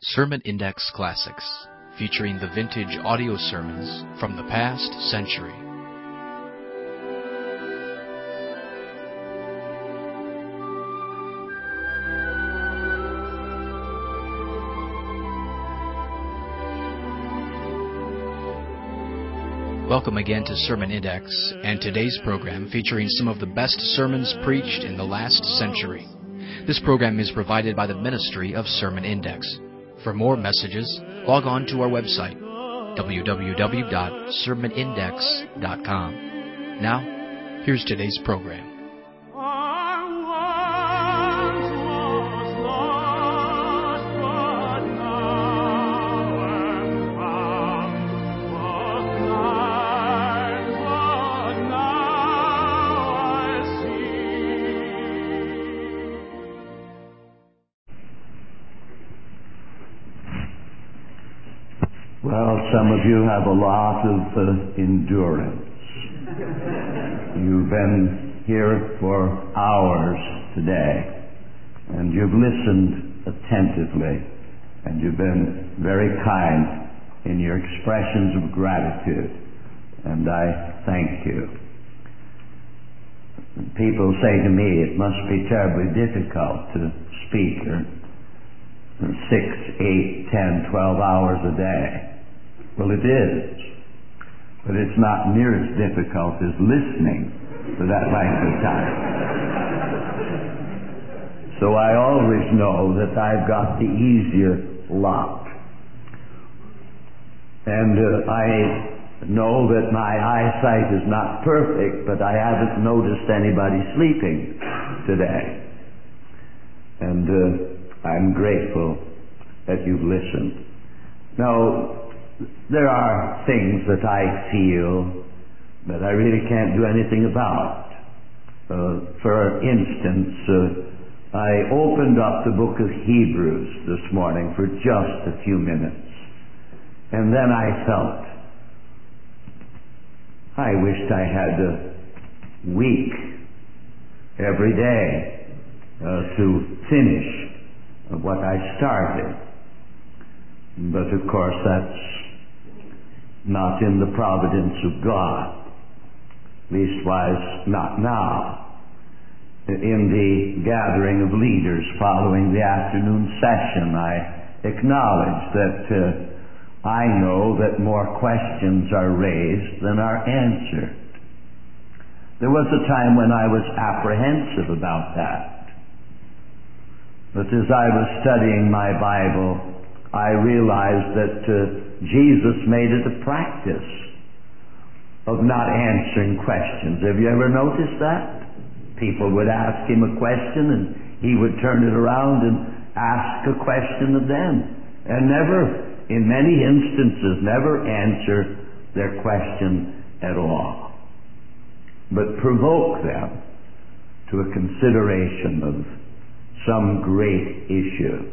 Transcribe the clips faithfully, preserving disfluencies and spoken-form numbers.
Sermon Index Classics, featuring the vintage audio sermons from the past century. Welcome again to Sermon Index, and today's program featuring some of the best sermons preached in the last century. This program is provided by the Ministry of Sermon Index. For more messages, log on to our website, w w w dot sermon index dot com. Now, here's today's program. Well, some of you have a lot of uh, endurance. You've been here for hours today, and you've listened attentively, and you've been very kind in your expressions of gratitude, and I thank you. People say to me, it must be terribly difficult to speak for six, eight, ten, twelve hours a day. Well, it is, but it's not near as difficult as listening for that length of time. So I always know that I've got the easier lot. And uh, I know that my eyesight is not perfect, but I haven't noticed anybody sleeping today. And uh, I'm grateful that you've listened. Now, there are things that I feel that I really can't do anything about. Uh, for instance, uh, I opened up the book of Hebrews this morning for just a few minutes. And then I felt, I wished I had a week every day uh, to finish what I started. But of course that's not in the providence of God, leastwise not now. In the gathering of leaders following the afternoon session, I acknowledge that uh, I know that more questions are raised than are answered. There was a time when I was apprehensive about that. But as I was studying my Bible, I realized that uh, Jesus made it a practice of not answering questions. Have you ever noticed that? People would ask him a question and he would turn it around and ask a question of them. And never, in many instances, never answer their question at all. But provoke them to a consideration of some great issue.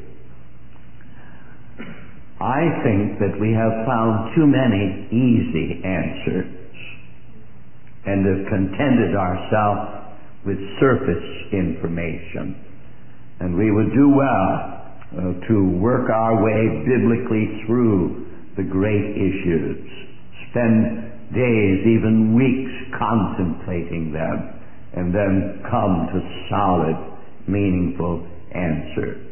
I think that we have found too many easy answers and have contented ourselves with surface information. And we would do well uh, to work our way biblically through the great issues, spend days, even weeks contemplating them, and then come to solid, meaningful answers.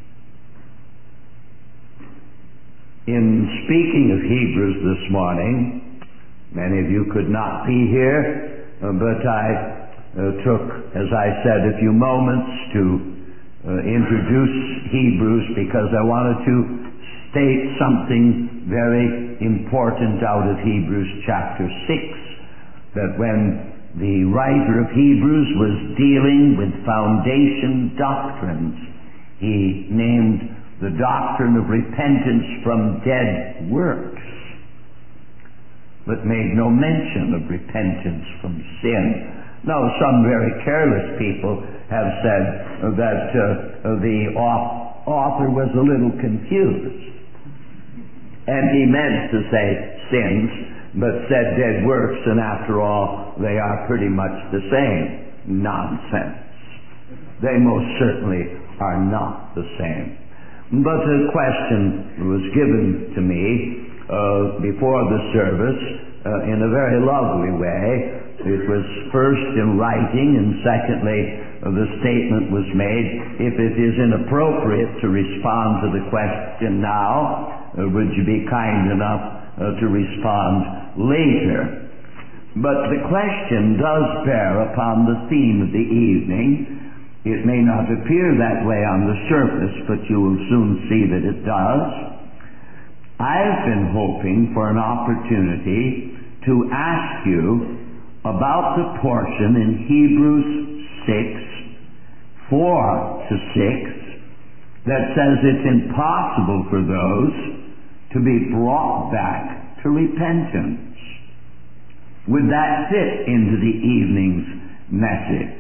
In speaking of Hebrews this morning, many of you could not be here, uh, but I uh, took, as I said, a few moments to uh, introduce Hebrews because I wanted to state something very important out of Hebrews chapter six, that when the writer of Hebrews was dealing with foundation doctrines, he named the doctrine of repentance from dead works, but made no mention of repentance from sin. Now, some very careless people have said that uh, the author was a little confused, and he meant to say sins, but said dead works, and after all, they are pretty much the same. Nonsense. They most certainly are not the same. But a question was given to me uh, before the service uh, in a very lovely way. It was first in writing, and secondly, uh, the statement was made, if it is inappropriate to respond to the question now, uh, would you be kind enough uh, to respond later? But the question does bear upon the theme of the evening. It may not appear that way on the surface, but you will soon see that it does. I've been hoping for an opportunity to ask you about the portion in Hebrews six, four to six, that says it's impossible for those to be brought back to repentance. Would that fit into the evening's message?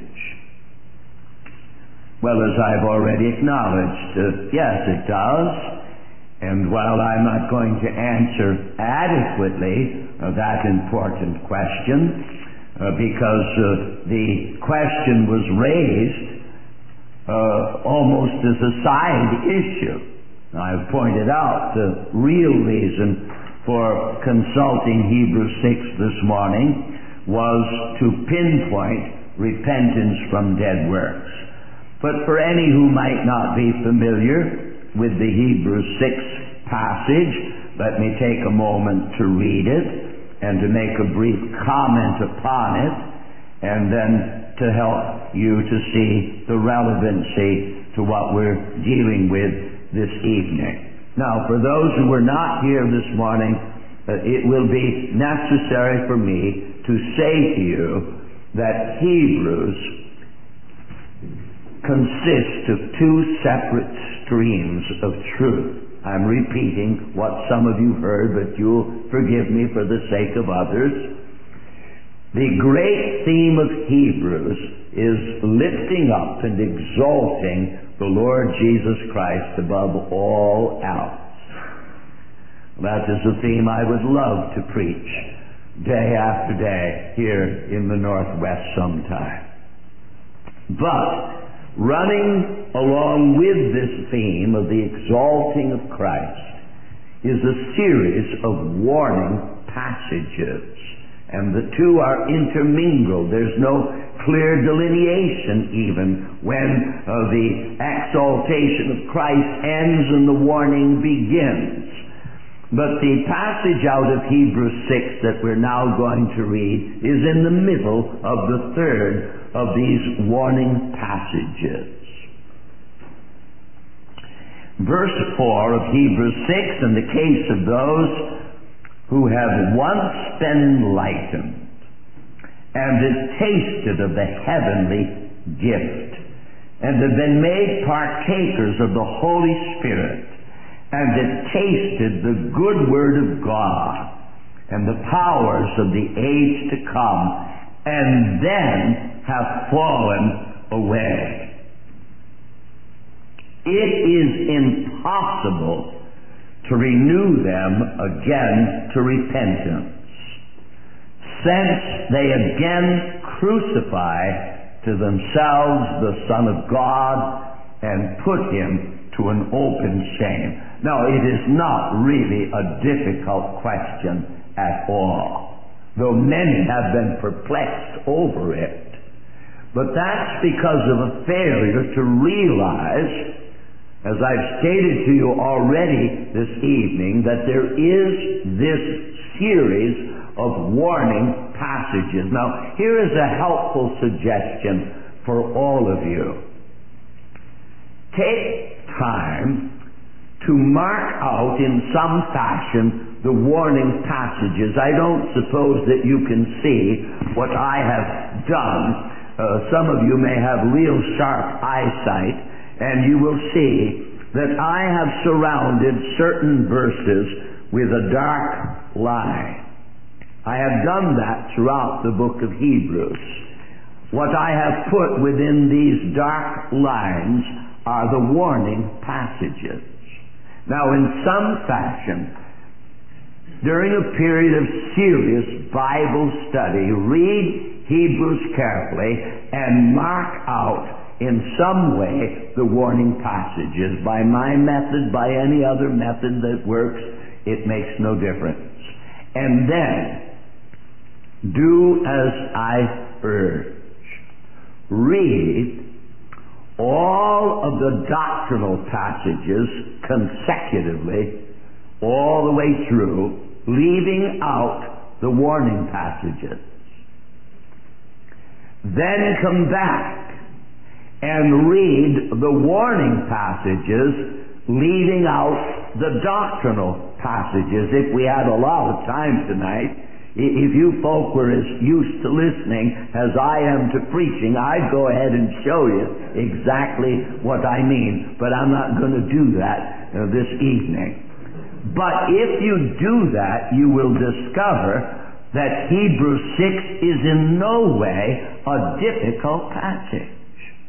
Well, as I've already acknowledged, uh, yes, it does. And while I'm not going to answer adequately uh, that important question, uh, because uh, the question was raised uh, almost as a side issue. I've pointed out the real reason for consulting Hebrews six this morning was to pinpoint repentance from dead works. But for any who might not be familiar with the Hebrews six passage, let me take a moment to read it and to make a brief comment upon it, and then to help you to see the relevancy to what we're dealing with this evening. Now, for those who were not here this morning, uh, it will be necessary for me to say to you that Hebrews consists of two separate streams of truth. I'm repeating what some of you heard, but you'll forgive me for the sake of others. The great theme of Hebrews is lifting up and exalting the Lord Jesus Christ above all else. That is a theme I would love to preach day after day here in the Northwest sometime. But running along with this theme of the exalting of Christ is a series of warning passages, and the two are intermingled. There's no clear delineation even when uh, the exaltation of Christ ends and the warning begins. But the passage out of Hebrews six that we're now going to read is in the middle of the third of these warning passages. Verse four of Hebrews six, in the case of those who have once been enlightened and have tasted of the heavenly gift and have been made partakers of the Holy Spirit and have tasted the good word of God and the powers of the age to come, and then have fallen away. It is impossible to renew them again to repentance, since they again crucify to themselves the Son of God and put him to an open shame. Now, it is not really a difficult question at all, though many have been perplexed over it. But that's because of a failure to realize, as I've stated to you already this evening, that there is this series of warning passages. Now, here is a helpful suggestion for all of you. Take time to mark out in some fashion the warning passages. I don't suppose that you can see what I have done. Uh, some of you may have real sharp eyesight, and you will see that I have surrounded certain verses with a dark line. I have done that throughout the book of Hebrews. What I have put within these dark lines are the warning passages. Now, in some fashion, during a period of serious Bible study, read Hebrews carefully and mark out in some way the warning passages. By my method, by any other method that works, it makes no difference. And then, do as I urge. Read all of the doctrinal passages consecutively, all the way through, leaving out the warning passages. Then come back and read the warning passages, leaving out the doctrinal passages. If we had a lot of time tonight, if you folk were as used to listening as I am to preaching, I'd go ahead and show you exactly what I mean. But I'm not going to do that uh, this evening. But if you do that, you will discover that Hebrews six is in no way a difficult passage.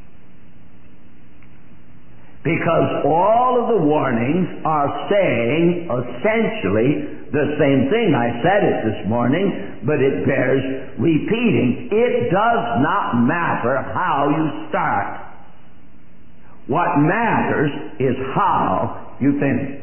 Because all of the warnings are saying essentially the same thing. I said it this morning, but it bears repeating. It does not matter how you start. What matters is how you finish.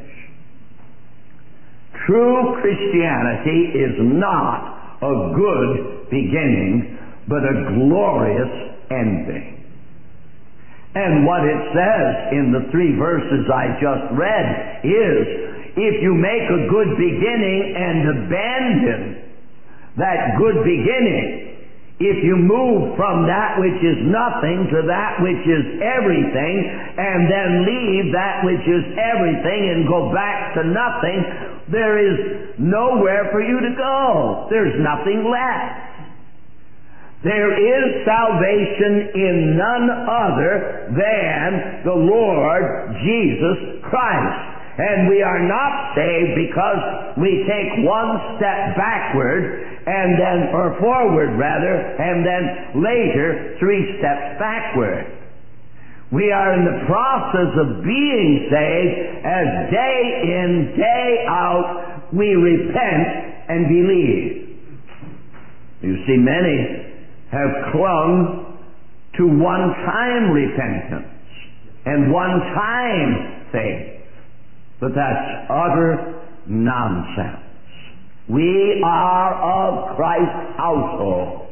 True Christianity is not a good beginning, but a glorious ending. And what it says in the three verses I just read is, if you make a good beginning and abandon that good beginning, if you move from that which is nothing to that which is everything, and then leave that which is everything and go back to nothing, there is nowhere for you to go. There's nothing left. There is salvation in none other than the Lord Jesus Christ. And we are not saved because we take one step backward and then, or forward rather, and then later three steps backward. We are in the process of being saved as day in, day out, we repent and believe. You see, many have clung to one-time repentance and one-time faith. But that's utter nonsense. We are of Christ's household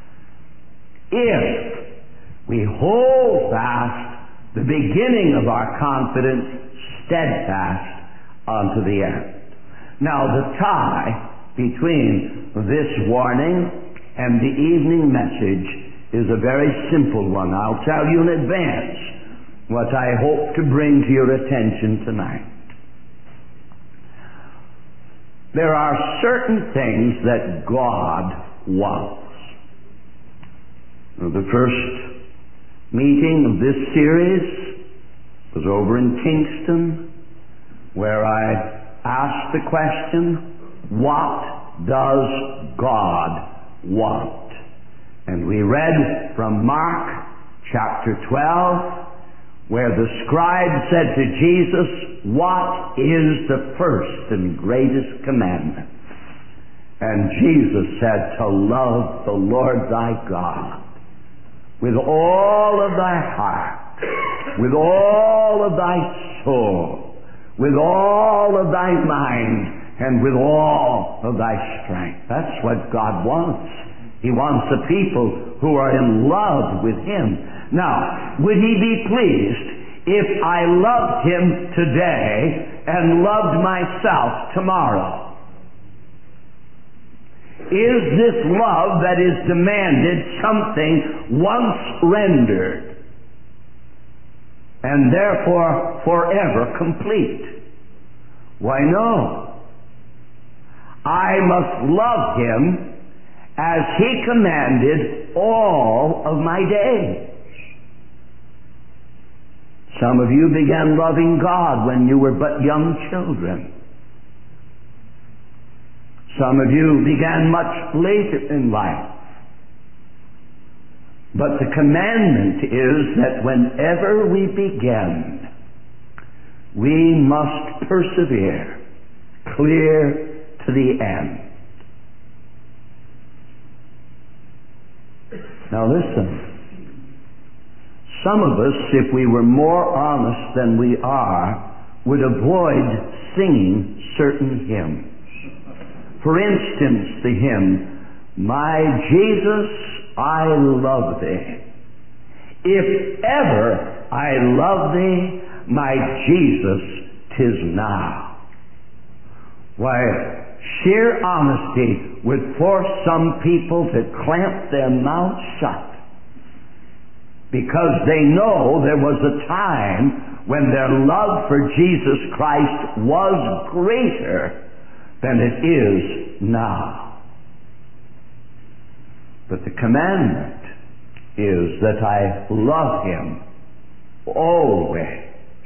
if we hold fast the beginning of our confidence steadfast unto the end. Now, the tie between this warning and the evening message is a very simple one. I'll tell you in advance what I hope to bring to your attention tonight. There are certain things that God wants. Now, the first meeting of this series was over in Kingston, where I asked the question, what does God want? And we read from Mark chapter twelve, where the scribe said to Jesus, what is the first and greatest commandment? And Jesus said, to love the Lord thy God with all of thy heart, with all of thy soul, with all of thy mind, and with all of thy strength. That's what God wants. He wants a people who are in love with Him. Now, would He be pleased if I loved Him today and loved myself tomorrow? Is this love that is demanded something once rendered and therefore forever complete? Why, no. I must love Him as He commanded all of my days. Some of you began loving God when you were but young children. Some of you began much later in life. But the commandment is that whenever we begin, we must persevere clear to the end. Now listen. Some of us, if we were more honest than we are, would avoid singing certain hymns. For instance, the hymn, "My Jesus, I love thee. If ever I love thee, my Jesus, 'tis now." Why, sheer honesty would force some people to clamp their mouths shut, because they know there was a time when their love for Jesus Christ was greater than it is now. But the commandment is that I love him always.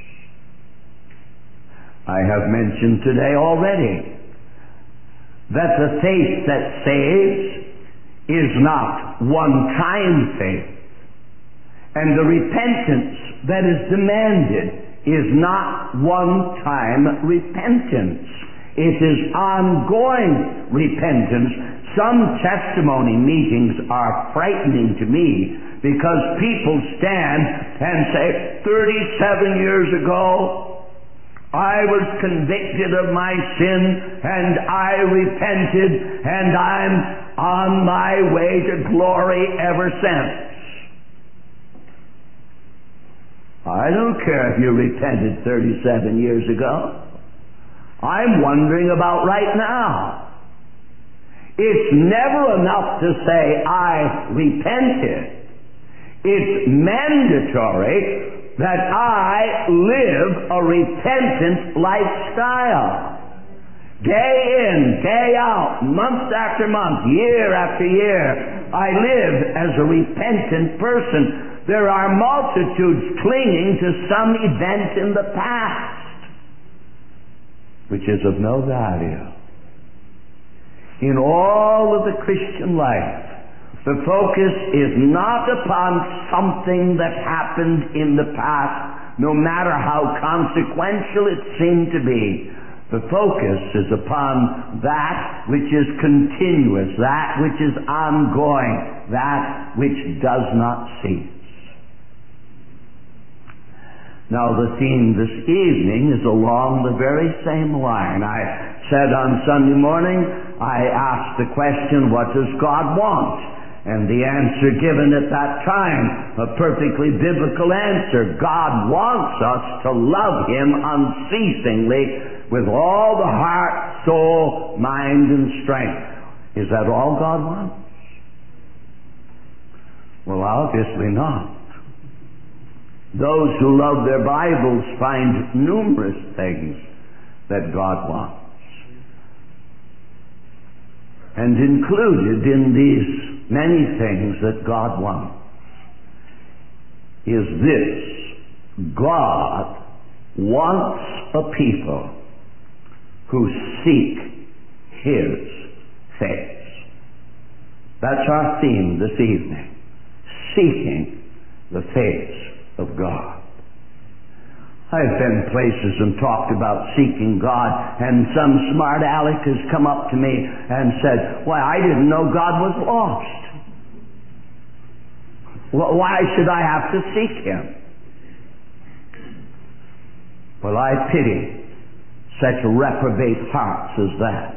I have mentioned today already that the faith that saves is not one-time faith, and the repentance that is demanded is not one-time repentance. It is ongoing repentance. Some testimony meetings are frightening to me because people stand and say, thirty-seven years ago, I was convicted of my sin and I repented and I'm on my way to glory ever since. I don't care if you repented thirty-seven years ago. I'm wondering about right now. It's never enough to say, I repented. It's mandatory that I live a repentant lifestyle. Day in, day out, month after month, year after year, I live as a repentant person. There are multitudes clinging to some event in the past, which is of no value. In all of the Christian life, the focus is not upon something that happened in the past, no matter how consequential it seemed to be. The focus is upon that which is continuous, that which is ongoing, that which does not cease. Now, the theme this evening is along the very same line. I said on Sunday morning, I asked the question, what does God want? And the answer given at that time, a perfectly biblical answer. God wants us to love him unceasingly with all the heart, soul, mind, and strength. Is that all God wants? Well, obviously not. Those who love their Bibles find numerous things that God wants. And included in these many things that God wants is this: God wants a people who seek his face. That's our theme this evening: seeking the face of God. I've been places and talked about seeking God, and some smart aleck has come up to me and said, why, I didn't know God was lost. Why should I have to seek him? Well, I pity such reprobate hearts as that.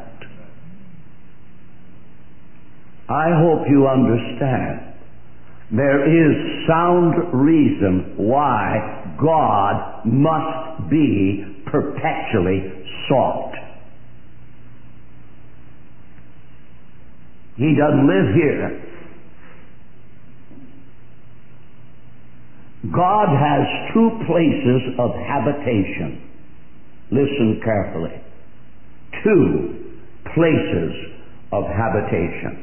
I hope you understand there is sound reason why God must be perpetually sought. He doesn't live here. God has two places of habitation. Listen carefully. Two places of habitation.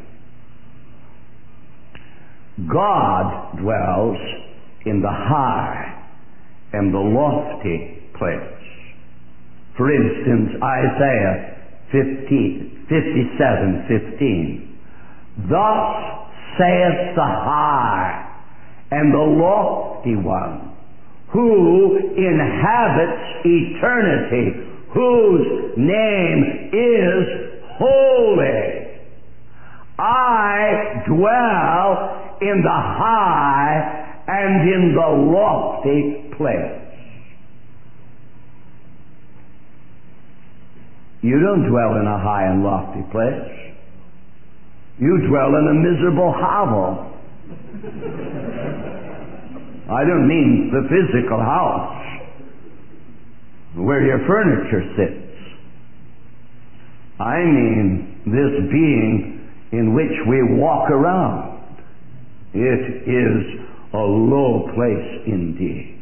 God dwells in the high and the lofty place. For instance, Isaiah fifty-seven fifteen. Thus saith the high and the lofty one, who inhabits eternity, whose name is holy. I dwell in the high and in the lofty place. You don't dwell in a high and lofty place. You dwell in a miserable hovel. I don't mean the physical house where your furniture sits. I mean this being in which we walk around. It is a low place indeed.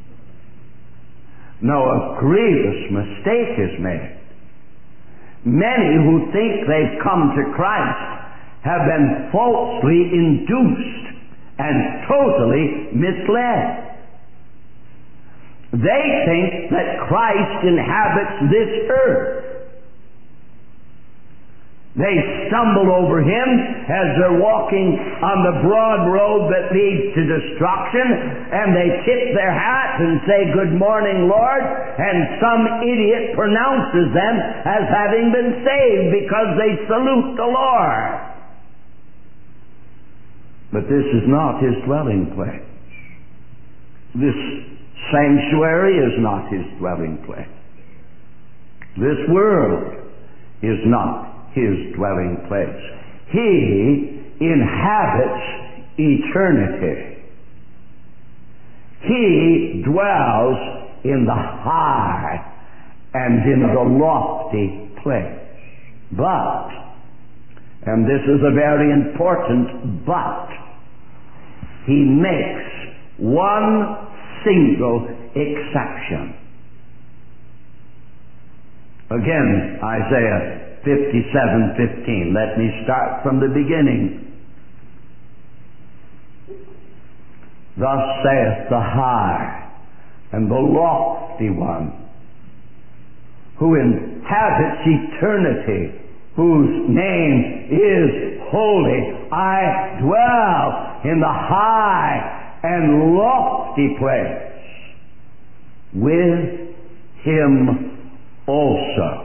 Now, a grievous mistake is made. Many who think they've come to Christ have been falsely induced and totally misled. They think that Christ inhabits this earth. They stumble over Him as they're walking on the broad road that leads to destruction, and they tip their hat and say, "Good morning, Lord," and some idiot pronounces them as having been saved because they salute the Lord. But this is not His dwelling place. This sanctuary is not His dwelling place. This world is not His dwelling place. He inhabits eternity. He dwells in the high and in the lofty place. But, and this is a very important but, He makes one single exception. Again, Isaiah fifty-seven fifteen. Let me start from the beginning. Thus saith the high and the lofty one, who inhabits eternity, whose name is holy. I dwell in the high and lofty place with Him also,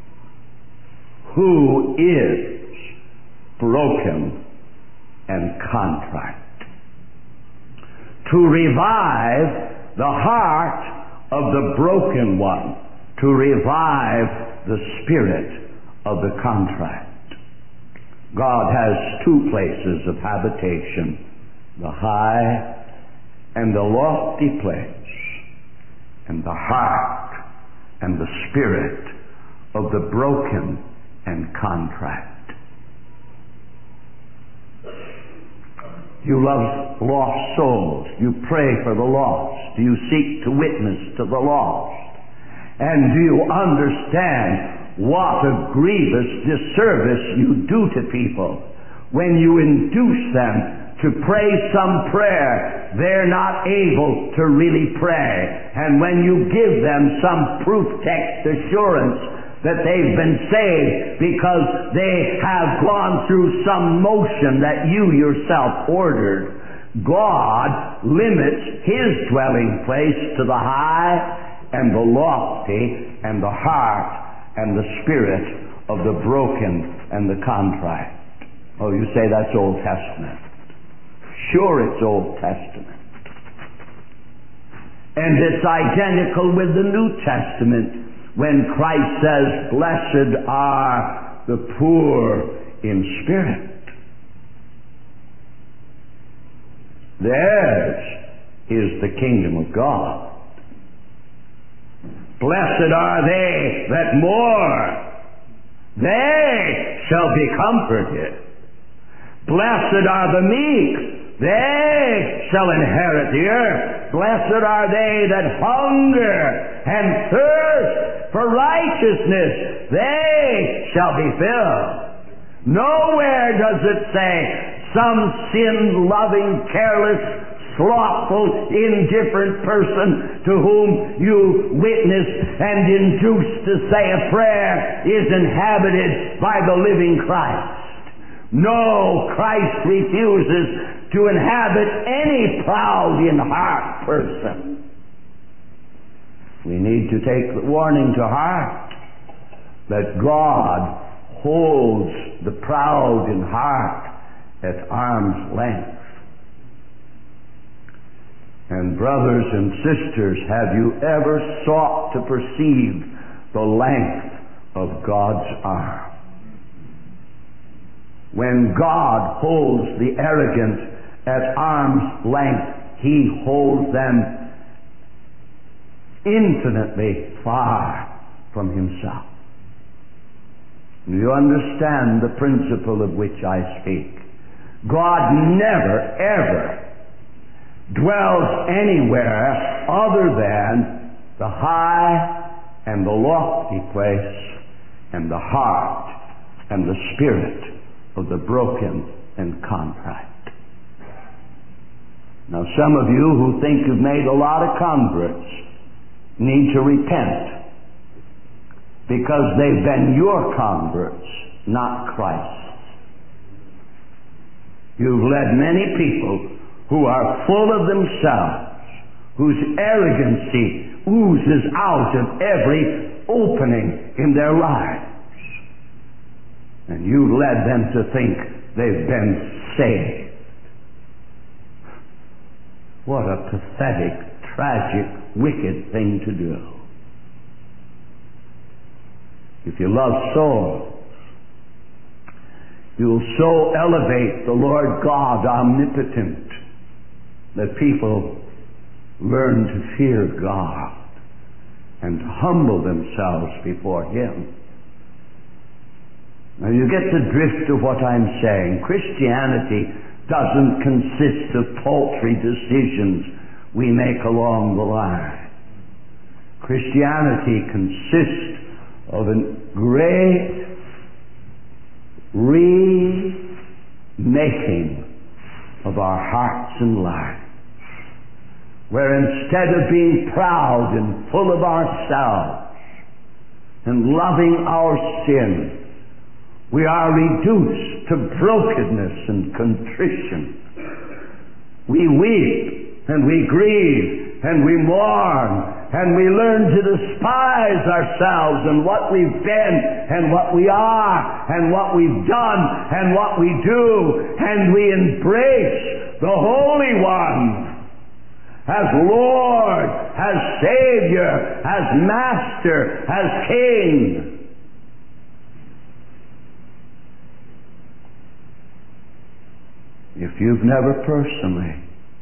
who is broken and contrite, to revive the heart of the broken one, to revive the spirit of the contrite. God has two places of habitation, the high and the lofty place, and the heart and the spirit of the broken and contrite. You love lost souls. You pray for the lost. You seek to witness to the lost. And do you understand what a grievous disservice you do to people when you induce them to pray some prayer they're not able to really pray, and when you give them some proof text assurance that they've been saved because they have gone through some motion that you yourself ordered. God limits His dwelling place to the high and the lofty and the heart and the spirit of the broken and the contrite. Oh, you say that's Old Testament. Sure, it's Old Testament. And it's identical with the New Testament, when Christ says, "Blessed are the poor in spirit. Theirs is the kingdom of God. Blessed are they that mourn. They shall be comforted. Blessed are the meek. They shall inherit the earth. Blessed are they that hunger and thirst for righteousness. They shall be filled." Nowhere does it say some sin-loving, careless, slothful, indifferent person to whom you witness and induce to say a prayer is inhabited by the living Christ. No, Christ refuses to inhabit any proud in heart person. We need to take the warning to heart that God holds the proud in heart at arm's length. And brothers and sisters, have you ever sought to perceive the length of God's arm? When God holds the arrogant at arm's length, He holds them infinitely far from Himself. You understand the principle of which I speak. God never, ever dwells anywhere other than the high and the lofty place and the heart and the spirit of the broken and contrite. Now, some of you who think you've made a lot of converts need to repent, because they've been your converts, not Christ's. You've led many people who are full of themselves, whose arrogancy oozes out of every opening in their lives. And you've led them to think they've been saved. What a pathetic, tragic, wicked thing to do. If you love souls, you'll so elevate the Lord God omnipotent that people learn to fear God and to humble themselves before Him. Now you get the drift of what I'm saying. Christianity doesn't consist of paltry decisions we make along the line. Christianity consists of a great remaking of our hearts and lives, where instead of being proud and full of ourselves and loving our sin, we are reduced to brokenness and contrition. We weep and we grieve and we mourn, and we learn to despise ourselves and what we've been and what we are and what we've done and what we do, and we embrace the Holy One as Lord, as Savior, as Master, as King. If you've never personally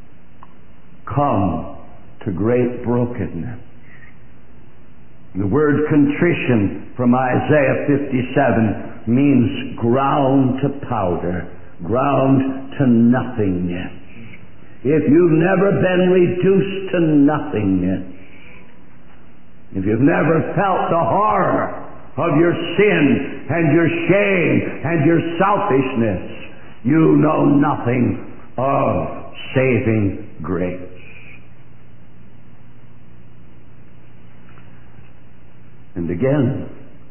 come to great brokenness, the word contrition from Isaiah fifty-seven means ground to powder, ground to nothingness. If you've never been reduced to nothingness, if you've never felt the horror of your sin and your shame and your selfishness, you know nothing of saving grace. And again,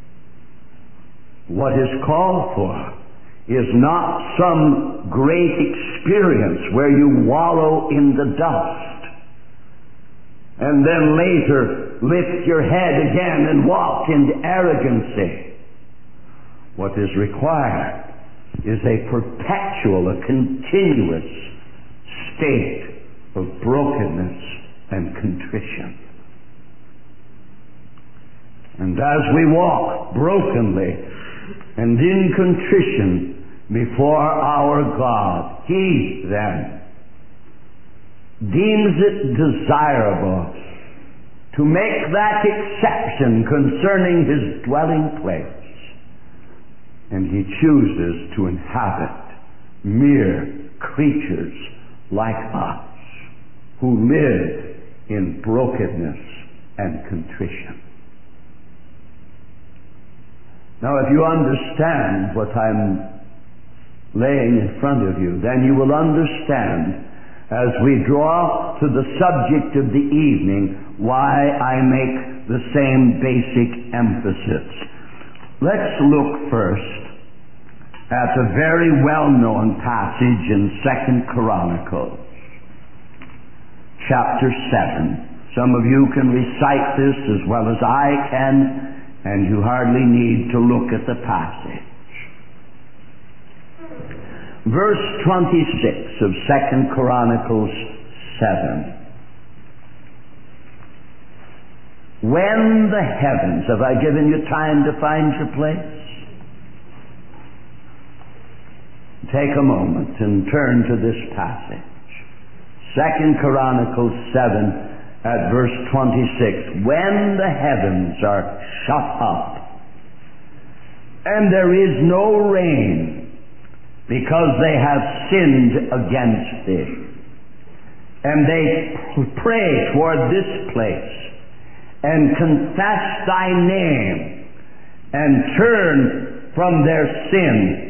what is called for is not some great experience where you wallow in the dust and then later lift your head again and walk into arrogancy. What is required is a perpetual, a continuous state of brokenness and contrition. And as we walk brokenly and in contrition before our God, He then deems it desirable to make that exception concerning His dwelling place. And He chooses to inhabit mere creatures like us who live in brokenness and contrition. Now, if you understand what I'm laying in front of you, then you will understand, as we draw to the subject of the evening, why I make the same basic emphasis. Let's look first at a very well-known passage in Second Chronicles, chapter seven. Some of you can recite this as well as I can, and you hardly need to look at the passage. Verse twenty-six of Second Chronicles seven. when the heavens, have I given you time to find your place? Take a moment and turn to this passage. Second Chronicles seven at verse twenty-six. When the heavens are shut up, and there is no rain, because they have sinned against thee, and they pray toward this place, and confess thy name, and turn from their sin,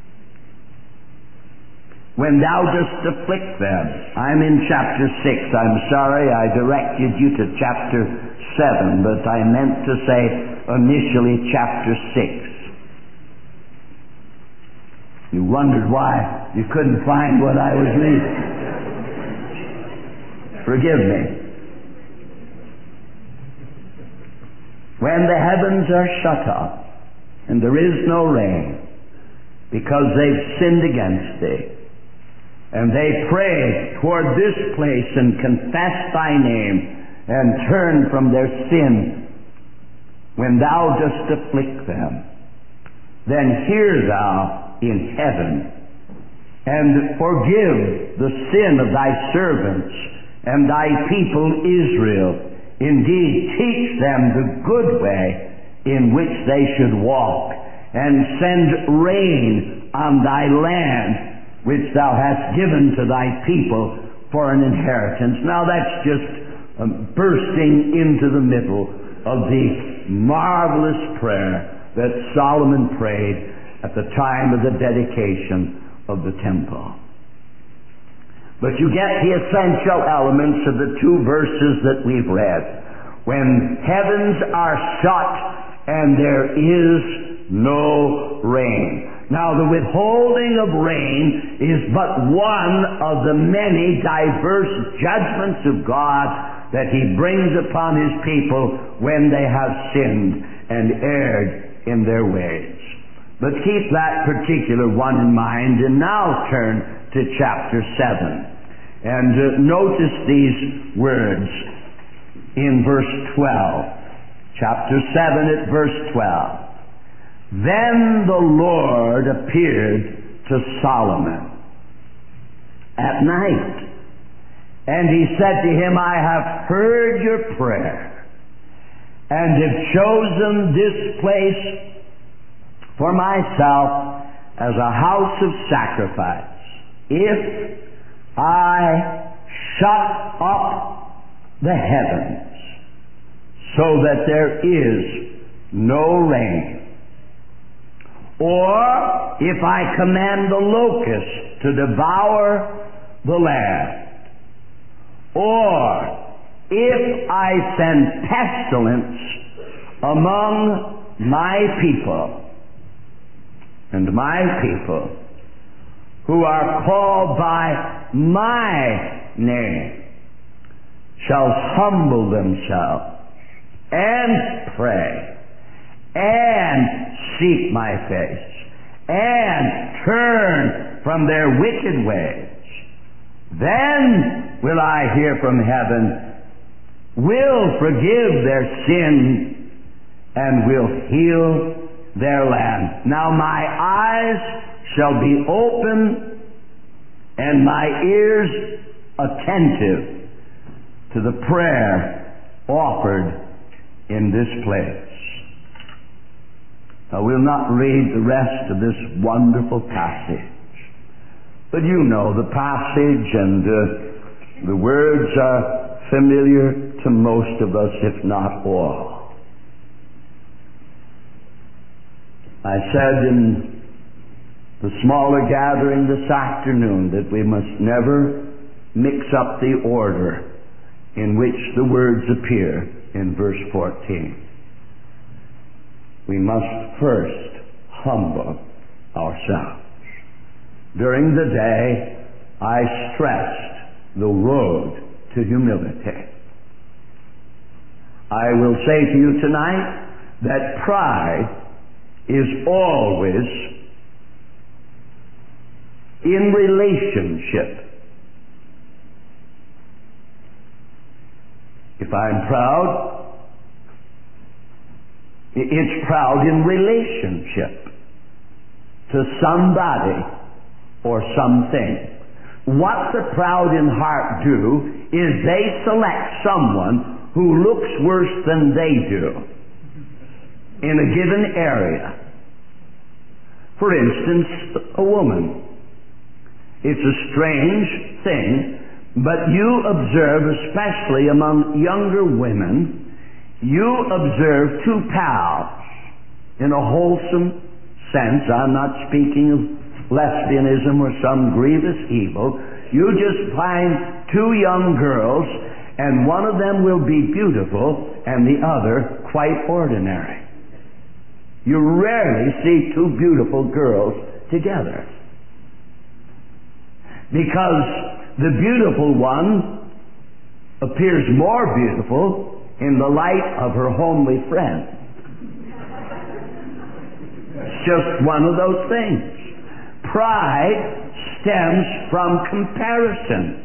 when thou dost afflict them. I'm in chapter six. I'm sorry I directed you to chapter seven, but I meant to say initially chapter six. You wondered why you couldn't find what I was reading. Forgive me. When the heavens are shut up, and there is no rain, because they've sinned against thee, and they pray toward this place and confess thy name and turn from their sin, when thou dost afflict them, then hear thou in heaven and forgive the sin of thy servants and thy people Israel. Indeed, teach them the good way in which they should walk, and send rain on thy land which thou hast given to thy people for an inheritance. Now that's just um, bursting into the middle of the marvelous prayer that Solomon prayed at the time of the dedication of the temple. But you get the essential elements of the two verses that we've read. When heavens are shut and there is no rain. Now, the withholding of rain is but one of the many diverse judgments of God that He brings upon His people when they have sinned and erred in their ways. But keep that particular one in mind, and now turn to chapter seven. And uh, notice these words in verse twelve. Chapter seven at verse twelve. Then the Lord appeared to Solomon at night, and He said to him, I have heard your prayer, and have chosen this place for myself as a house of sacrifice. If I shut up the heavens so that there is no rain, or if I command the locust to devour the land, or if I send pestilence among my people, and my people who are called by my name shall humble themselves and pray and seek my face and turn from their wicked ways, then will I hear from heaven, will forgive their sin, and will heal their land. Now my eyes shall be open and my ears attentive to the prayer offered in this place. Now, we'll not read the rest of this wonderful passage, but you know the passage, and uh, the words are familiar to most of us, if not all. I said in the smaller gathering this afternoon that we must never mix up the order in which the words appear in verse fourteen. We must first humble ourselves. During the day, I stressed the road to humility. I will say to you tonight that pride is always in relationship. If I'm proud, It's proud in relationship to somebody or something. What the proud in heart do is they select someone who looks worse than they do in a given area. For instance, a woman. It's a strange thing, but you observe, especially among younger women, you observe two pals in a wholesome sense. I'm not speaking of lesbianism or some grievous evil. You just find two young girls, and one of them will be beautiful and the other quite ordinary. You rarely see two beautiful girls together, because the beautiful one appears more beautiful in the light of her homely friend. It's just one of those things. Pride stems from comparison.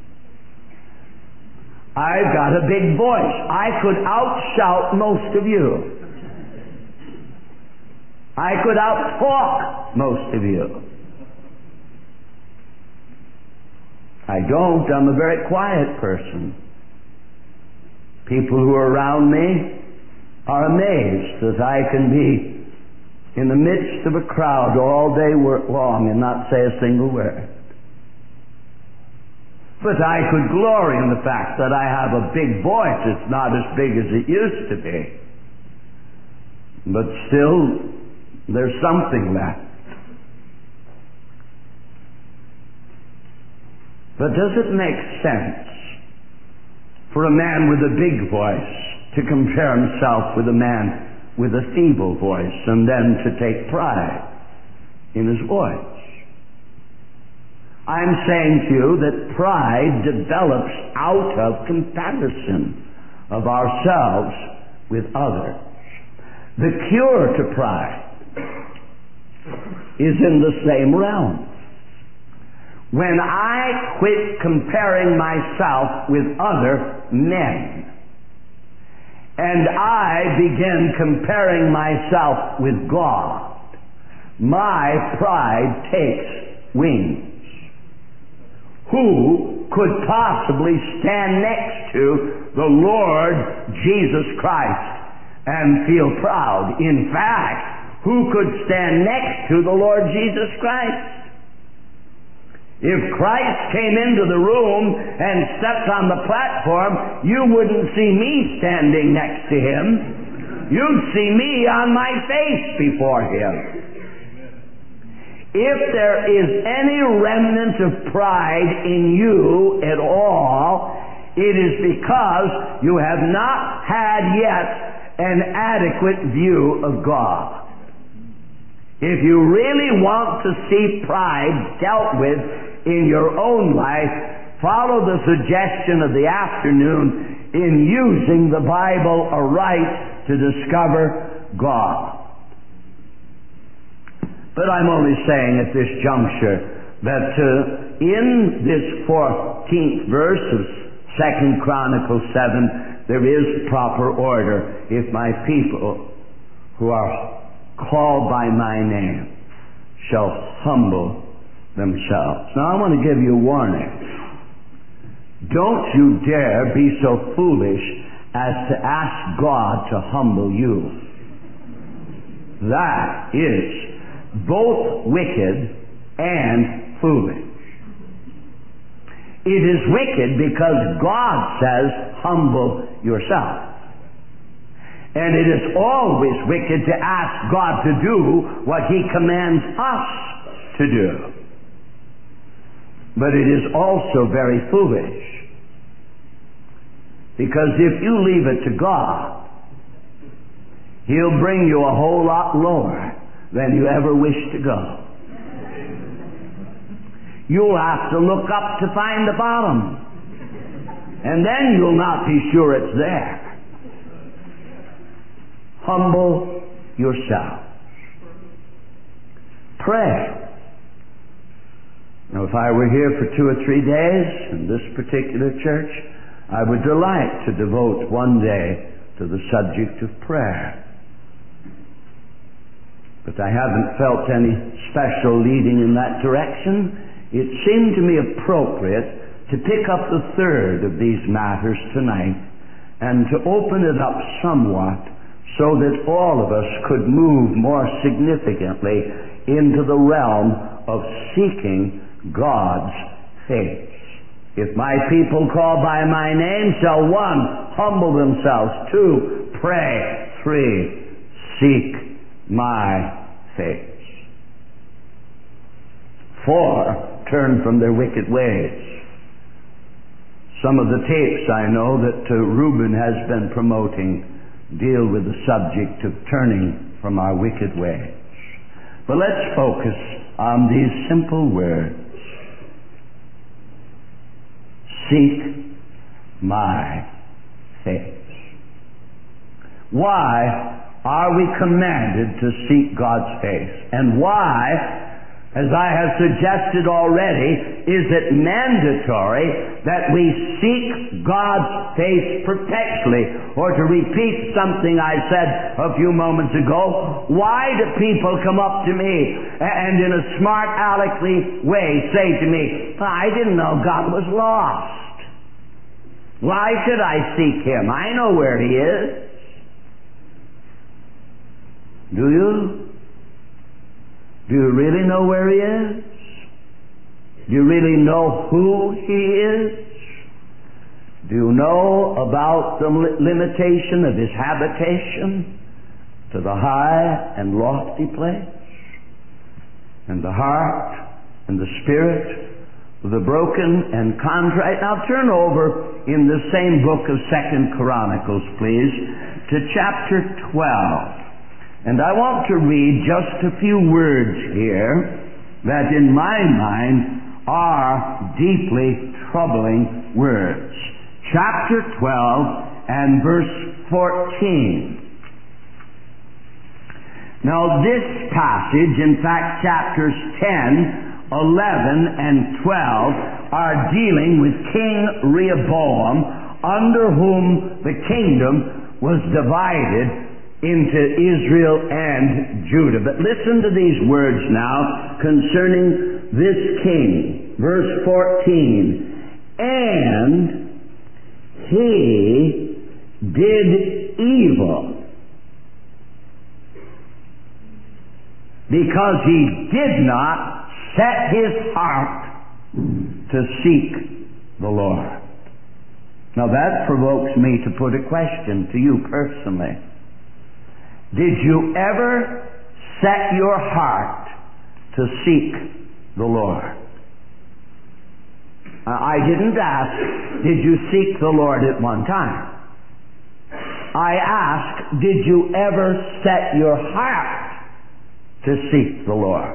I've got a big voice. I could outshout most of you. I could out-talk most of you. I don't. I'm a very quiet person. People who are around me are amazed that I can be in the midst of a crowd all day long and not say a single word. But I could glory in the fact that I have a big voice. It's not as big as it used to be. But still, there's something left. But does it make sense for a man with a big voice to compare himself with a man with a feeble voice and then to take pride in his voice? I'm saying to you that pride develops out of comparison of ourselves with others. The cure to pride is in the same realm. When I quit comparing myself with other men, and I begin comparing myself with God, my pride takes wings. Who could possibly stand next to the Lord Jesus Christ and feel proud? In fact, who could stand next to the Lord Jesus Christ? If Christ came into the room and stepped on the platform, you wouldn't see me standing next to him. You'd see me on my face before him. If there is any remnant of pride in you at all, it is because you have not had yet an adequate view of God. If you really want to see pride dealt with in your own life, follow the suggestion of the afternoon in using the Bible aright to discover God. But I'm only saying at this juncture that uh, in this fourteenth verse of Second Chronicles seven, there is proper order. If my people who are called by my name shall humble themselves. Now I want to give you a warning. Don't you dare be so foolish as to ask God to humble you. That is both wicked and foolish. It is wicked because God says, humble yourself. And it is always wicked to ask God to do what He commands us to do. But it is also very foolish, because if you leave it to God, He'll bring you a whole lot lower than you ever wish to go. You'll have to look up to find the bottom, and then you'll not be sure it's there. Humble yourself. Pray. Now, if I were here for two or three days in this particular church, I would delight to devote one day to the subject of prayer. but I haven't felt any special leading in that direction. It seemed to me appropriate to pick up the third of these matters tonight and to open it up somewhat so that all of us could move more significantly into the realm of seeking God's face. If my people called by my name shall, one, humble themselves, two, pray, three, seek my face, four, turn from their wicked ways. Some of the tapes I know that uh, Reuben has been promoting deal with the subject of turning from our wicked ways. But let's focus on these simple words. Seek my face. Why are we commanded to seek God's face? And why, as I have suggested already, is it mandatory that we seek God's face perpetually? Or to repeat something I said a few moments ago, why do people come up to me and in a smart alecky way say to me, I didn't know God was lost. Why should I seek Him? I know where He is. Do you? Do you really know where He is? Do you really know who He is? Do you know about the limitation of His habitation to the high and lofty place, and the heart and the spirit of the broken and contrite? Now turn over in the same book of Second Chronicles, please, to chapter twelve. And I want to read just a few words here that in my mind are deeply troubling words. Chapter twelve and verse fourteen. Now this passage, in fact chapters ten, eleven, and twelve, are dealing with King Rehoboam, under whom the kingdom was divided into Israel and Judah. But listen to these words now concerning this king. Verse fourteen. And he did evil because he did not set his heart to seek the Lord. Now that provokes me to put a question to you personally. Did you ever set your heart to seek the Lord? Uh, I didn't ask, did you seek the Lord at one time? I asked, did you ever set your heart to seek the Lord?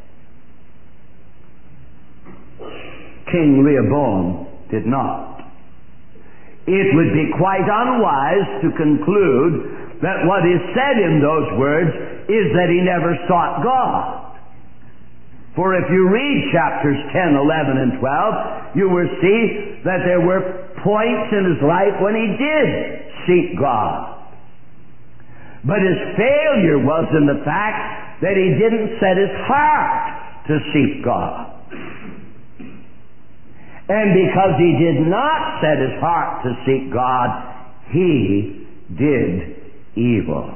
King Rehoboam did not. It would be quite unwise to conclude that what is said in those words is that he never sought God. For if you read chapters ten, eleven, and twelve, you will see that there were points in his life when he did seek God. But his failure was in the fact that he didn't set his heart to seek God. And because he did not set his heart to seek God, he did evil.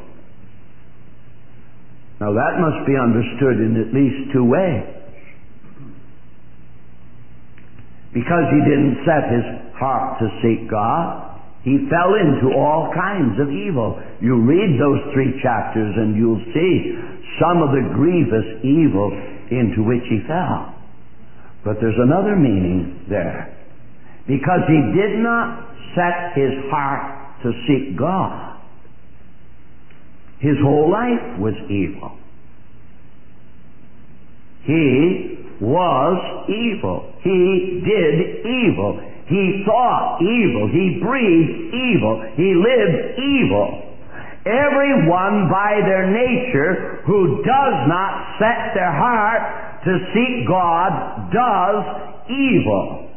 Now that must be understood in at least two ways. Because he didn't set his heart to seek God, he fell into all kinds of evil. You read those three chapters and you'll see some of the grievous evil into which he fell. But there's another meaning there. Because he did not set his heart to seek God, his whole life was evil. He was evil. He did evil. He thought evil. He breathed evil. He lived evil. Everyone by their nature who does not set their heart to seek God does evil.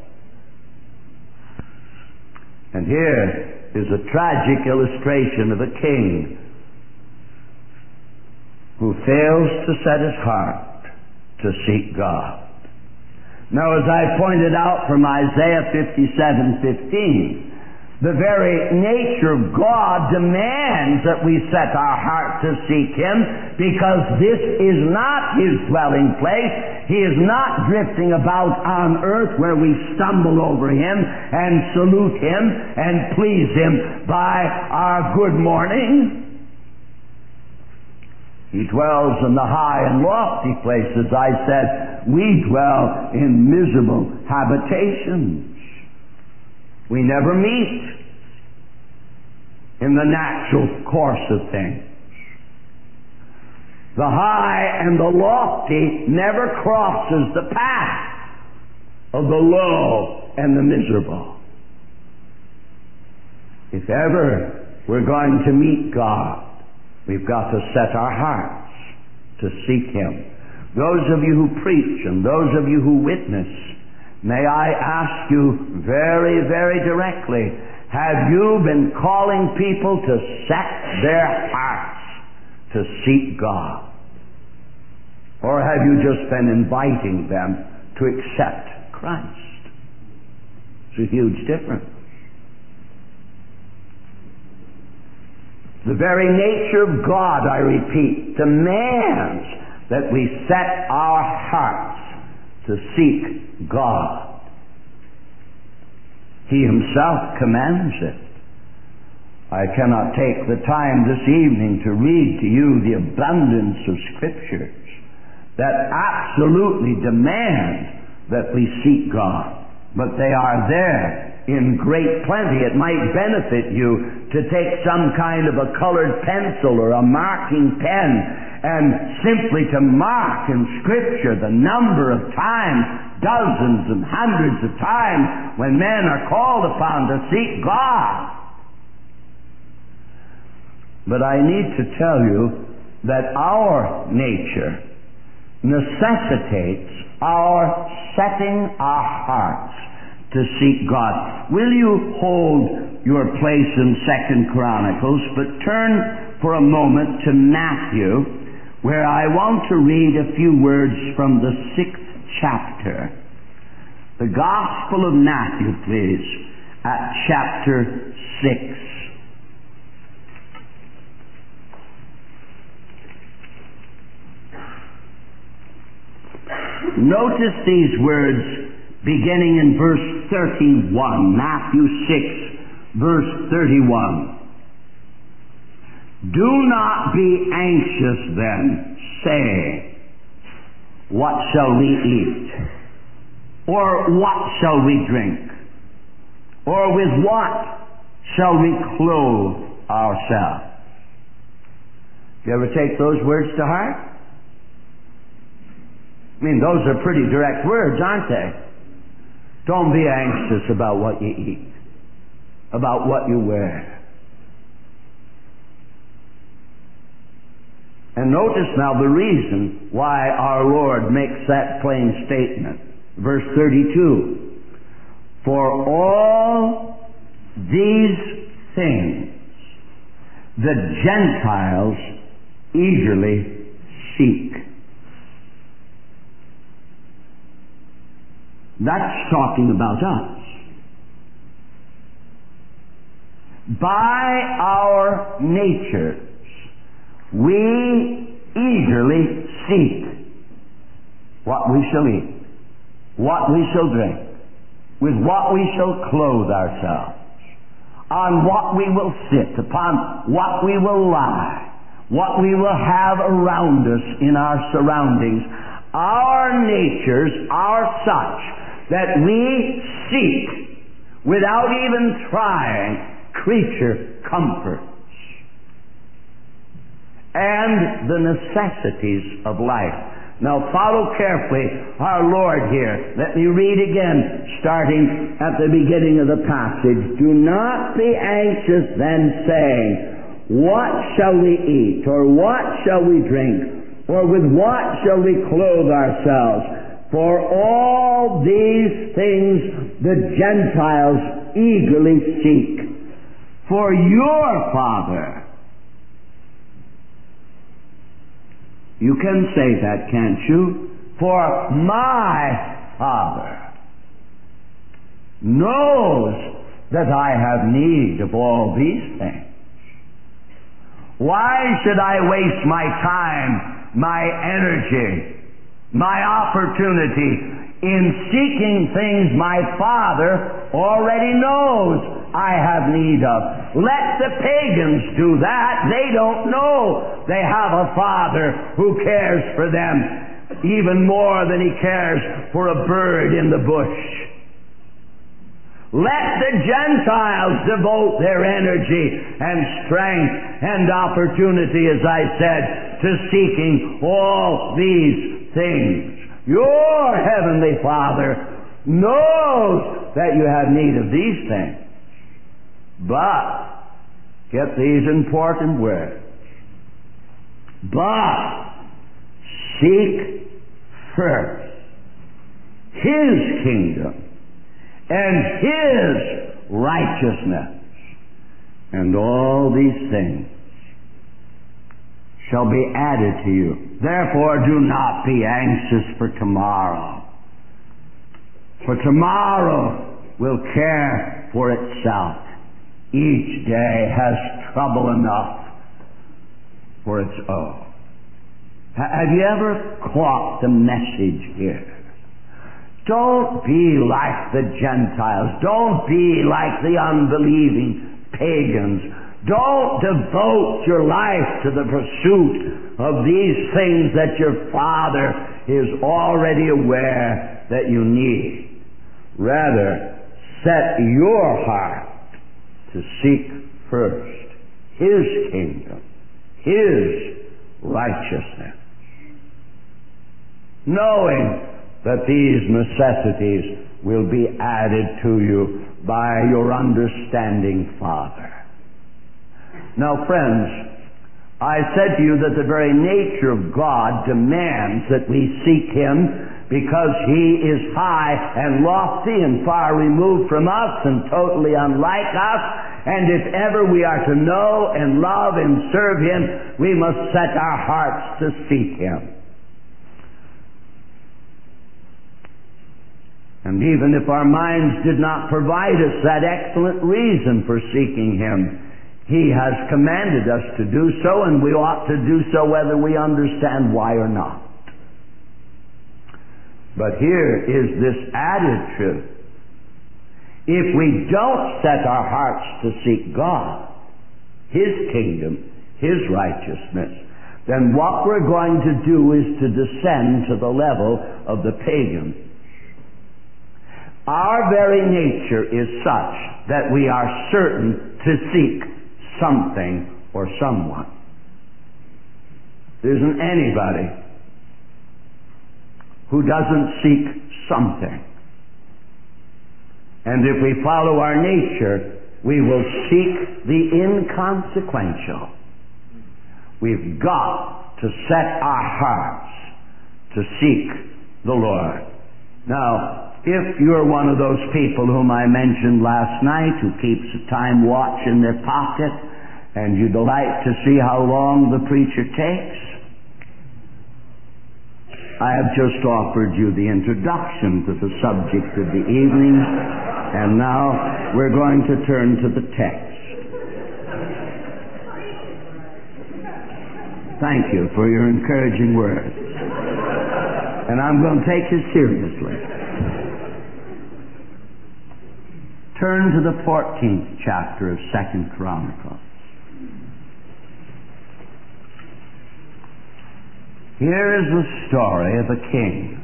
And here is a tragic illustration of a king who fails to set his heart to seek God. Now, as I pointed out from Isaiah fifty-seven fifteen, the very nature of God demands that we set our heart to seek Him, because this is not His dwelling place. He is not drifting about on earth where we stumble over Him and salute Him and please Him by our good morning. He dwells in the high and lofty places. I said, we dwell in miserable habitations. We never meet in the natural course of things. The high and the lofty never crosses the path of the low and the miserable. If ever we're going to meet God, we've got to set our hearts to seek Him. Those of you who preach and those of you who witness, may I ask you very, very directly, have you been calling people to set their hearts to seek God? Or have you just been inviting them to accept Christ? It's a huge difference. The very nature of God, I repeat, demands that we set our hearts to seek God. He Himself commands it. I cannot take the time this evening to read to you the abundance of Scriptures that absolutely demand that we seek God. But they are there in great plenty. It might benefit you to take some kind of a colored pencil or a marking pen and simply to mark in Scripture the number of times, dozens and hundreds of times, when men are called upon to seek God. But I need to tell you that our nature necessitates our setting our hearts to seek God. Will you hold your place in Second Chronicles, but turn for a moment to Matthew, where I want to read a few words from the sixth chapter. The Gospel of Matthew, please, at chapter six. Notice these words beginning in verse thirty-one. Matthew six, verse thirty-one. Do not be anxious then, saying, what shall we eat? Or what shall we drink? Or with what shall we clothe ourselves? You ever take those words to heart? I mean, those are pretty direct words, aren't they? Don't be anxious about what you eat, about what you wear. And notice now the reason why our Lord makes that plain statement. Verse thirty-two. For all these things the Gentiles eagerly seek. That's talking about us. By our natures, we eagerly seek what we shall eat, what we shall drink, with what we shall clothe ourselves, on what we will sit, upon what we will lie, what we will have around us in our surroundings. Our natures are such that we seek, without even trying, creature comforts and the necessities of life. Now follow carefully our Lord here. Let me read again, starting at the beginning of the passage. Do not be anxious then, saying, what shall we eat? Or what shall we drink? Or with what shall we clothe ourselves? For all these things the Gentiles eagerly seek. For your Father You can say that, can't you? For my Father knows that I have need of all these things. Why should I waste my time, my energy, my opportunity in seeking things my Father already knows I have need of? Let the pagans do that. They don't know they have a Father who cares for them even more than He cares for a bird in the bush. Let the Gentiles devote their energy and strength and opportunity, as I said, to seeking all these things. Your Heavenly Father knows that you have need of these things. But, get these important words, but seek first His kingdom and His righteousness, and all these things shall be added to you. Therefore, do not be anxious for tomorrow, for tomorrow will care for itself. Each day has trouble enough for its own. Have you ever caught the message here? Don't be like the Gentiles. Don't be like the unbelieving pagans. Don't devote your life to the pursuit of these things that your Father is already aware that you need. Rather, set your heart to seek first His kingdom, His righteousness, knowing that these necessities will be added to you by your understanding Father. Now, friends, I said to you that the very nature of God demands that we seek Him because He is high and lofty and far removed from us and totally unlike us. And if ever we are to know and love and serve Him, we must set our hearts to seek Him. And even if our minds did not provide us that excellent reason for seeking Him, He has commanded us to do so, and we ought to do so whether we understand why or not. But here is this added truth. If we don't set our hearts to seek God, His kingdom, His righteousness, then what we're going to do is to descend to the level of the pagan. Our very nature is such that we are certain to seek something or someone. There isn't anybody who doesn't seek something. And if we follow our nature, we will seek the inconsequential. We've got to set our hearts to seek the Lord. Now, if you're one of those people whom I mentioned last night who keeps a time watch in their pocket and you delight to see how long the preacher takes, I have just offered you the introduction to the subject of the evening, and now we're going to turn to the text. Thank you for your encouraging words. And I'm going to take you seriously. Turn to the fourteenth chapter of Second Chronicles. Here is the story of a king.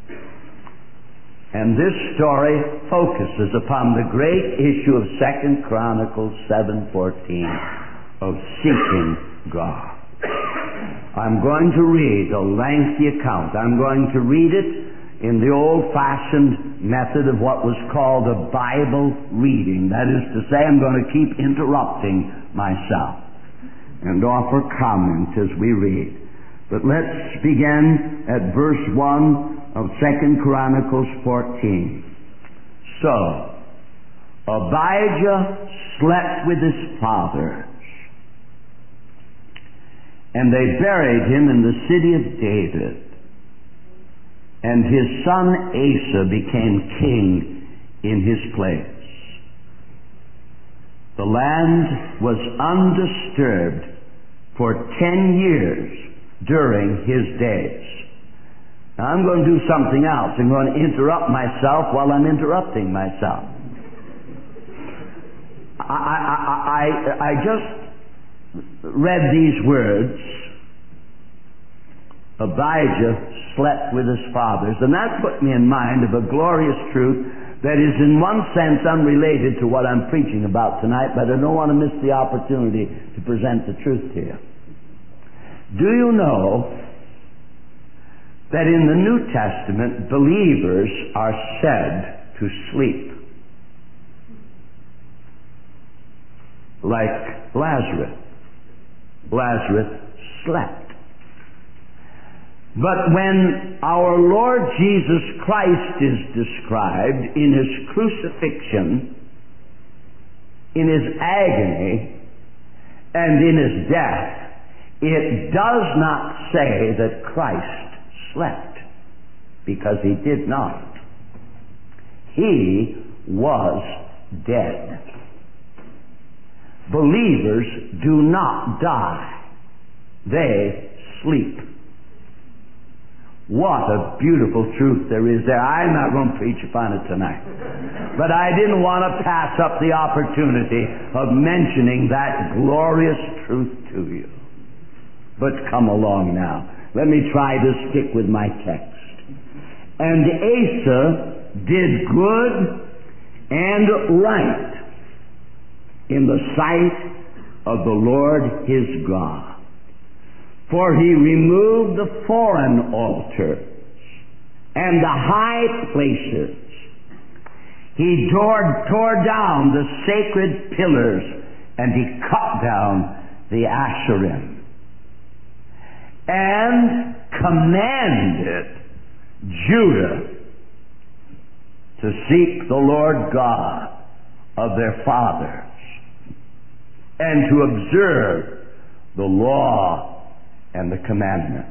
And this story focuses upon the great issue of Second Chronicles seven fourteen of seeking God. I'm going to read a lengthy account. I'm going to read it in the old-fashioned method of what was called a Bible reading. That is to say, I'm going to keep interrupting myself and offer comment as we read. But let's begin at verse one of Second Chronicles fourteen. So, Abijah slept with his fathers, And they buried him in the city of David. And his son Asa became king in his place. The land was undisturbed for ten years during his days. Now I'm going to do something else. I'm going to interrupt myself while I'm interrupting myself. I, I, I, I just read these words. Abijah slept with his fathers, and that put me in mind of a glorious truth that is in one sense unrelated to what I'm preaching about tonight, but I don't want to miss the opportunity to present the truth to you. Do you know that in the New Testament, believers are said to sleep? Like Lazarus. Lazarus slept. But when our Lord Jesus Christ is described in his crucifixion, in his agony, and in his death, it does not say that Christ slept, because he did not. He was dead. Believers do not die. They sleep. What a beautiful truth there is there. I'm not going to preach upon it tonight. But I didn't want to pass up the opportunity of mentioning that glorious truth to you. But come along now. Let me try to stick with my text. And Asa did good and right in the sight of the Lord his God. For he removed the foreign altars and the high places. He tore, tore down the sacred pillars, and he cut down the Asherim, and commanded Judah to seek the Lord God of their fathers, and to observe the law and the commandments.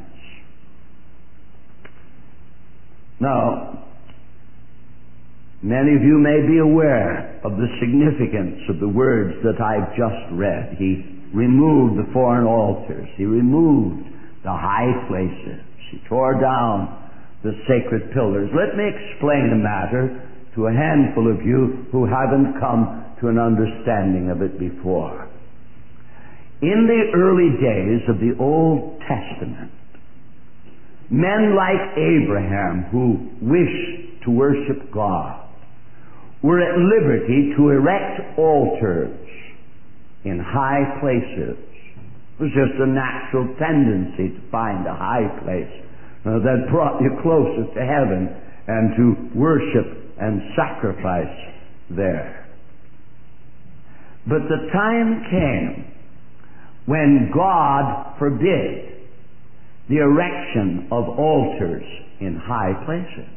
Now, many of you may be aware of the significance of the words that I've just read. He removed the foreign altars. He removed the high places. He tore down the sacred pillars. Let me explain the matter to a handful of you who haven't come to an understanding of it before. In the early days of the Old Testament, men like Abraham, who wished to worship God, were at liberty to erect altars in high places. It was just a natural tendency to find a high place uh, that brought you closer to heaven and to worship and sacrifice there. But the time came when God forbid the erection of altars in high places.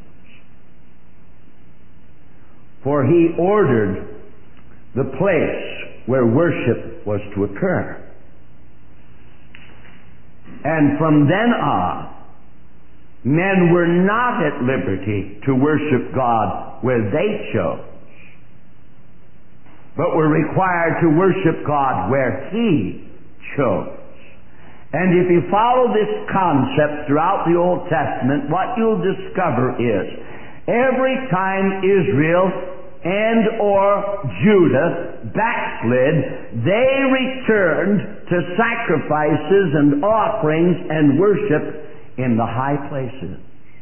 For he ordered the place where worship was to occur. And from then on, men were not at liberty to worship God where they chose, but were required to worship God where he chose. And if you follow this concept throughout the Old Testament, what you'll discover is every time Israel and or Judah backslid, they returned to sacrifices and offerings and worship in the high places.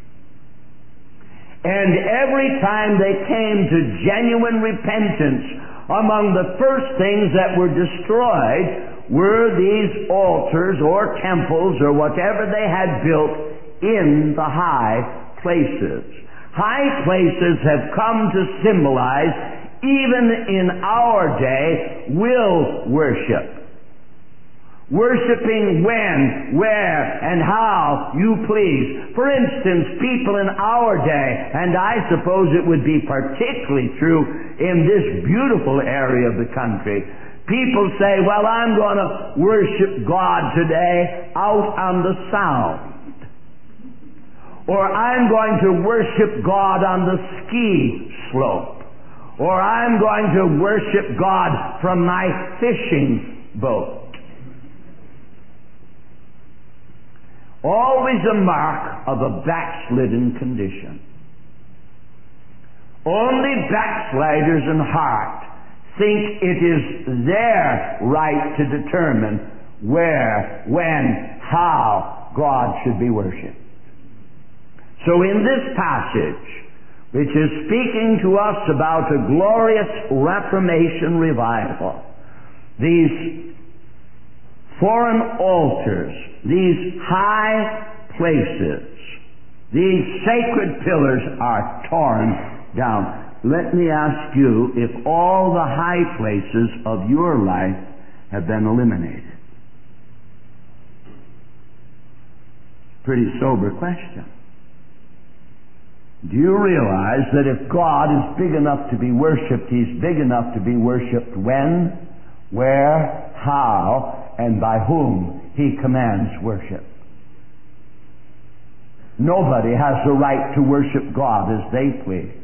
And every time they came to genuine repentance, among the first things that were destroyed were these altars or temples or whatever they had built in the high places. High places have come to symbolize, even in our day, will worship. Worshipping when, where, and how you please. For instance, people in our day, and I suppose it would be particularly true in this beautiful area of the country, People say, well, I'm going to worship God today out on the Sound. Or I'm going to worship God on the ski slope. Or I'm going to worship God from my fishing boat. Always a mark of a backslidden condition. Only backsliders in heart think it is their right to determine where, when, how God should be worshipped. So in this passage, which is speaking to us about a glorious Reformation revival, these foreign altars, these high places, these sacred pillars are torn down. Let me ask you if all the high places of your life have been eliminated. Pretty sober question. Do you realize that if God is big enough to be worshipped, He's big enough to be worshipped when, where, how, and by whom He commands worship? Nobody has the right to worship God as they please.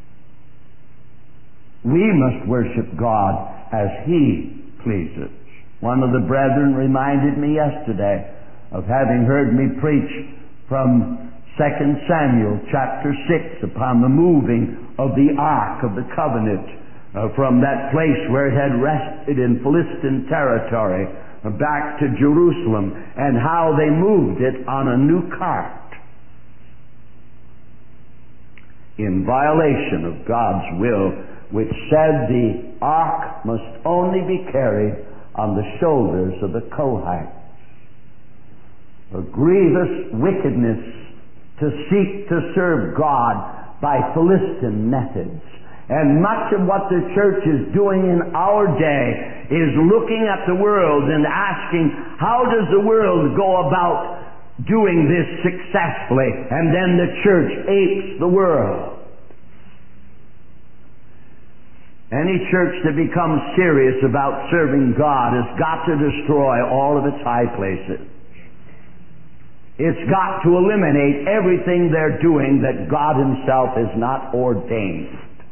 We must worship God as He pleases. One of the brethren reminded me yesterday of having heard me preach from Second Samuel chapter six upon the moving of the Ark of the Covenant uh, from that place where it had rested in Philistine territory uh, back to Jerusalem, and how they moved it on a new cart in violation of God's will, which said the ark must only be carried on the shoulders of the Kohath. A grievous wickedness to seek to serve God by Philistine methods. And much of what the church is doing in our day is looking at the world and asking, how does the world go about doing this successfully? And then the church apes the world. Any church that becomes serious about serving God has got to destroy all of its high places. It's got to eliminate everything they're doing that God Himself has not ordained.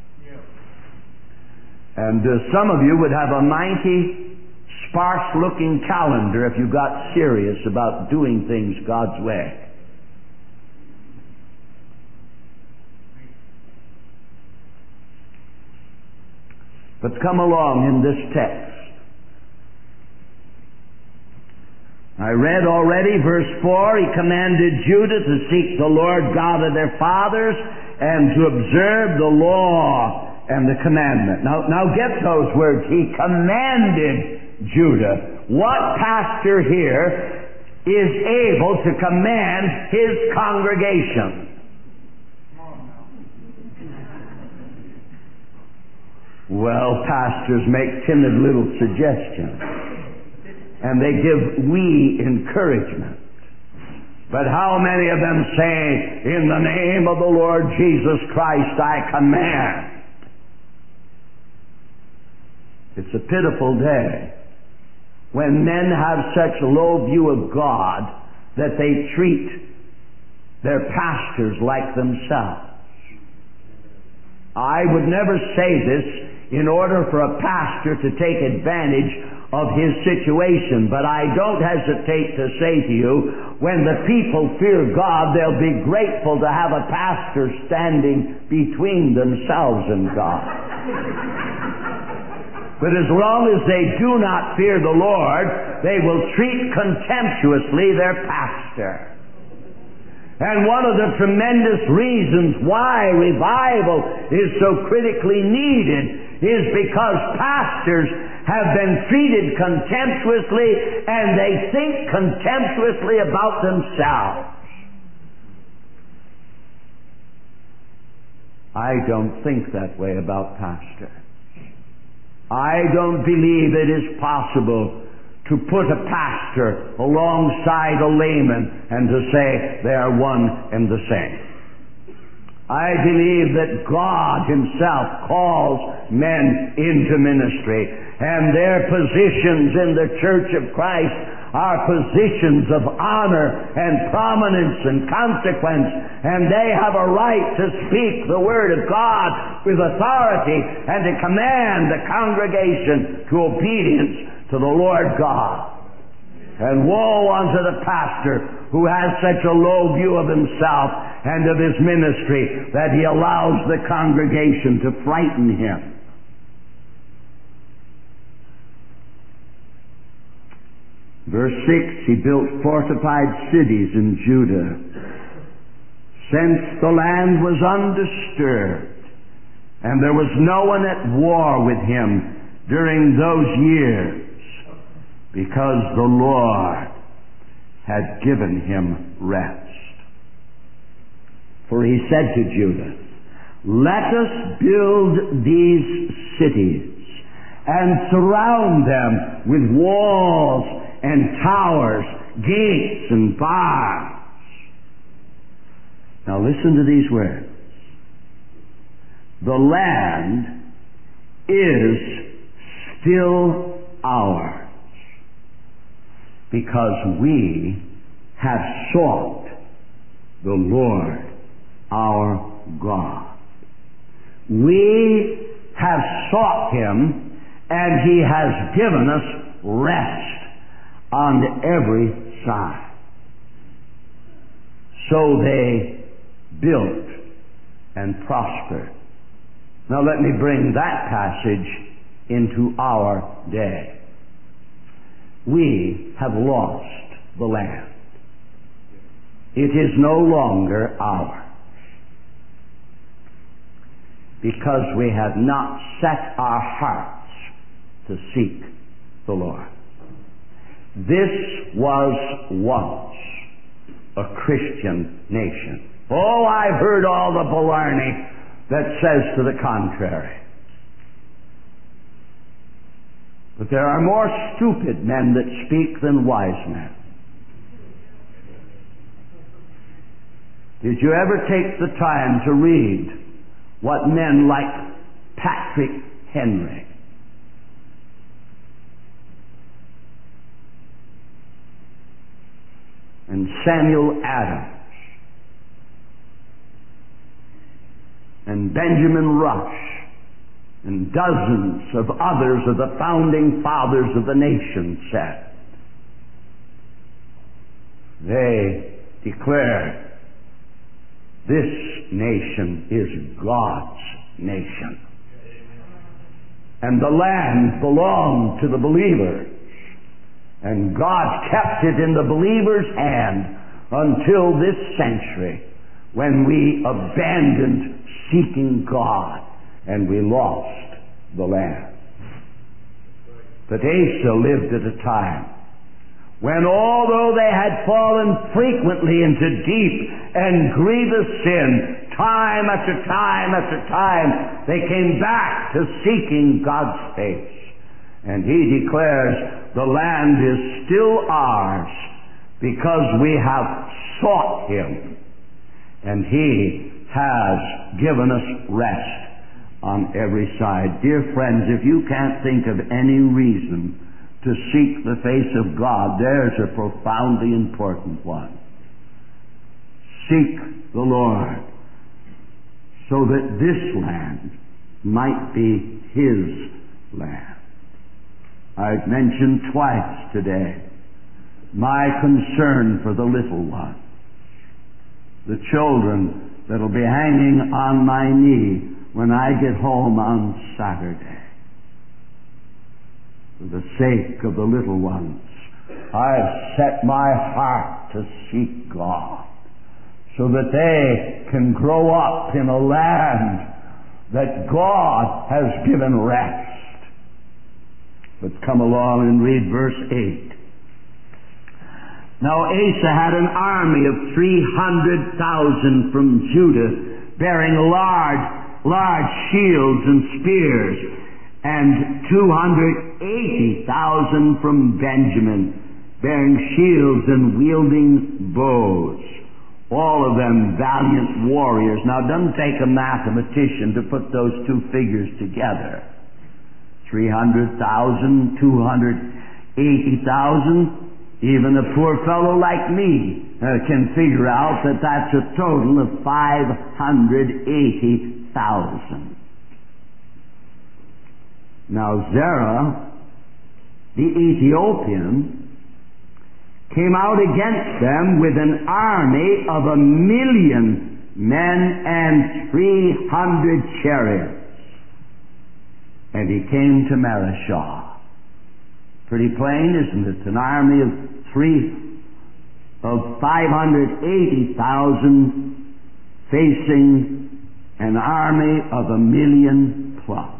And uh, some of you would have a mighty sparse-looking calendar if you got serious about doing things God's way. But come along in this text. I read already verse four, He commanded Judah to seek the Lord God of their fathers and to observe the law and the commandment. Now, now get those words. He commanded Judah. What pastor here is able to command his congregation? Well, pastors make timid little suggestions. And they give we encouragement. But how many of them say, in the name of the Lord Jesus Christ, I command? It's a pitiful day when men have such a low view of God that they treat their pastors like themselves. I would never say this in order for a pastor to take advantage of his situation, but I don't hesitate to say to you, when the people fear God, they'll be grateful to have a pastor standing between themselves and God. But as long as they do not fear the Lord, they will treat contemptuously their pastor. And one of the tremendous reasons why revival is so critically needed is because pastors have been treated contemptuously, and they think contemptuously about themselves. I don't think that way about pastors. I don't believe it is possible to put a pastor alongside a layman and to say they are one and the same. I believe that God Himself calls men into ministry, and their positions in the Church of Christ are positions of honor and prominence and consequence, and they have a right to speak the Word of God with authority and to command the congregation to obedience to the Lord God. And woe unto the pastor who has such a low view of himself and of his ministry that he allows the congregation to frighten him. Verse six, he built fortified cities in Judah, since the land was undisturbed, and there was no one at war with him during those years, because the Lord had given him rest. For he said to Judah, let us build these cities and surround them with walls and towers, gates and bars. Now listen to these words. The land is still ours, because we have sought the Lord our God. We have sought Him, and He has given us rest on every side. So they built and prospered. Now let me bring that passage into our day. We have lost the land. It is no longer ours, because we have not set our hearts to seek the Lord. This was once a Christian nation. Oh, I've heard all the baloney that says to the contrary. But there are more stupid men that speak than wise men. Did you ever take the time to read what men like Patrick Henry, and Samuel Adams, and Benjamin Rush, and dozens of others of the founding fathers of the nation said? They declared, this nation is God's nation, and the land belonged to the believers, and God kept it in the believer's hand until this century, when we abandoned seeking God and we lost the land. But Asa lived at a time when, although they had fallen frequently into deep and grievous sin, time after time after time, they came back to seeking God's face. And he declares, the land is still ours because we have sought Him, and He has given us rest on every side. Dear friends, if you can't think of any reason to seek the face of God, there's a profoundly important one. Seek the Lord, so that this land might be His land. I've mentioned twice today my concern for the little ones, the children that'll be hanging on my knee when I get home on Saturday. For the sake of the little ones, I've set my heart to seek God, so that they can grow up in a land that God has given rest. But come along and read verse eight. Now Asa had an army of three hundred thousand from Judah, bearing large, large shields and spears, and two hundred eighty thousand from Benjamin, bearing shields and wielding bows. All of them valiant warriors. Now it doesn't take a mathematician to put those two figures together. three hundred thousand, two hundred eighty thousand. Even a poor fellow like me uh, can figure out that that's a total of five hundred eighty thousand. Now Zerah, the Ethiopian, came out against them with an army of a million men and three hundred chariots. And he came to Marishah. Pretty plain, isn't it? An army of three, of five hundred eighty thousand facing an army of a million plus.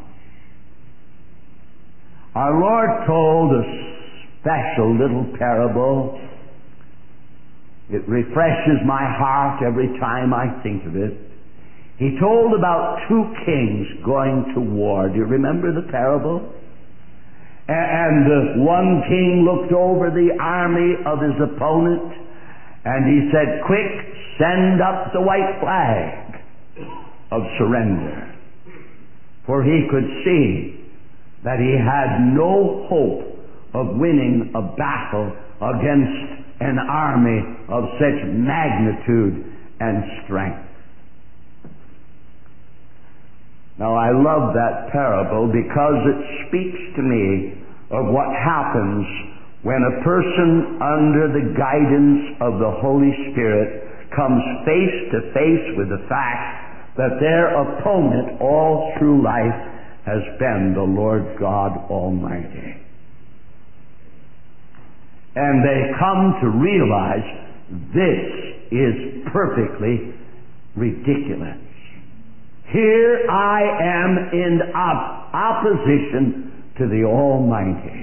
Our Lord told a special little parable. It refreshes my heart every time I think of it. He told about two kings going to war. Do you remember the parable? And uh, one king looked over the army of his opponent and he said, "Quick, send up the white flag of surrender." For he could see that he had no hope of winning a battle against an army of such magnitude and strength. Now I love that parable because it speaks to me of what happens when a person under the guidance of the Holy Spirit comes face to face with the fact that their opponent all through life has been the Lord God Almighty. And they come to realize this is perfectly ridiculous. Here I am in op- opposition to the Almighty.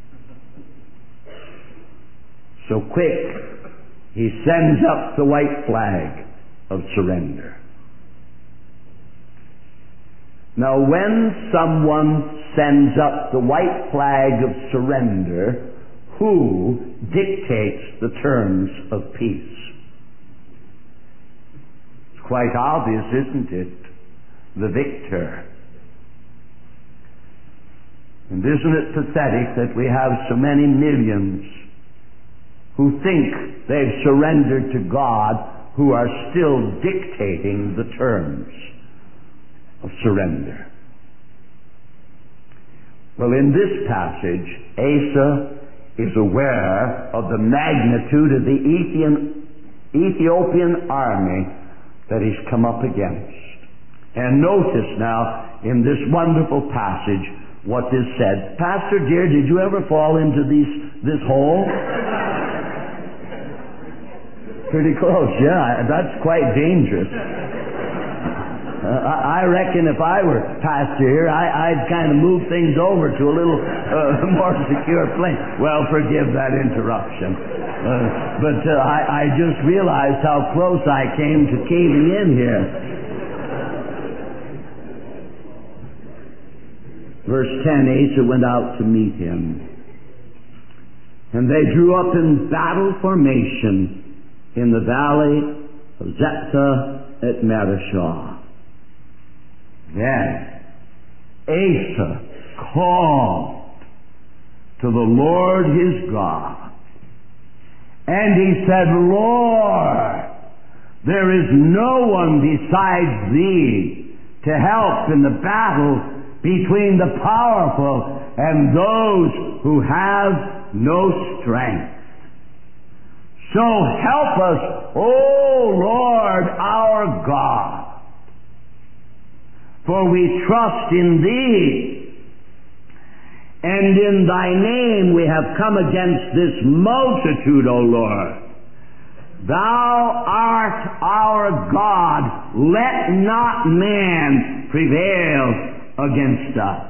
So quick, he sends up the white flag of surrender. Now when someone sends up the white flag of surrender, who dictates the terms of peace? It's quite obvious, isn't it? The victor. And isn't it pathetic that we have so many millions who think they've surrendered to God who are still dictating the terms of surrender? Well, in this passage, Asa is aware of the magnitude of the Ethiopian, Ethiopian army that he's come up against. And notice now in this wonderful passage what is said. Pastor dear, did you ever fall into these, this hole? Pretty close, yeah. That's quite dangerous. Uh, I, I reckon if I were pastor here, I, I'd kind of move things over to a little uh, more secure place. Well, forgive that interruption. Uh, but uh, I, I just realized how close I came to caving in here. Verse ten, Asa went out to meet him. And they drew up in battle formation in the valley of Zephah at Marishah. Then Asa called to the Lord his God. And he said, Lord, there is no one besides thee to help in the battle between the powerful and those who have no strength. So help us, O Lord our God, for we trust in thee, and in thy name we have come against this multitude, O Lord. Thou art our God, let not man prevail against us.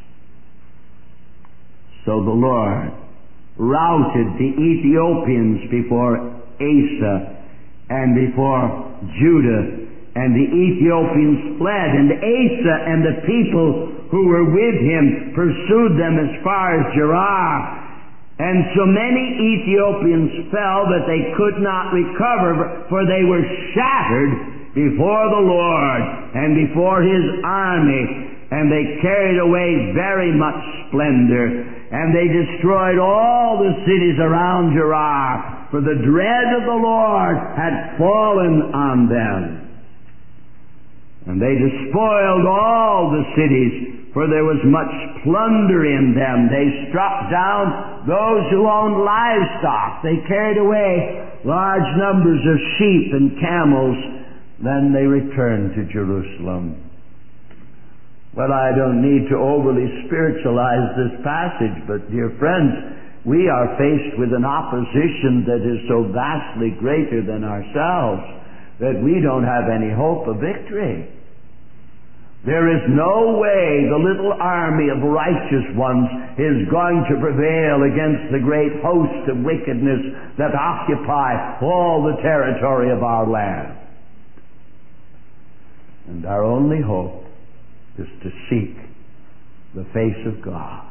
So the Lord routed the Ethiopians before Asa and before Judah, and the Ethiopians fled, and Asa and the people who were with him pursued them as far as Gerar. And so many Ethiopians fell that they could not recover, for they were shattered before the Lord and before his army. and they carried away very much splendor, and they destroyed all the cities around Gerar, for the dread of the Lord had fallen on them. And they despoiled all the cities, for there was much plunder in them. They struck down those who owned livestock. They carried away large numbers of sheep and camels. Then they returned to Jerusalem. Well, I don't need to overly spiritualize this passage, but dear friends, we are faced with an opposition that is so vastly greater than ourselves that we don't have any hope of victory. There is no way the little army of righteous ones is going to prevail against the great host of wickedness that occupy all the territory of our land. And our only hope is to seek the face of God.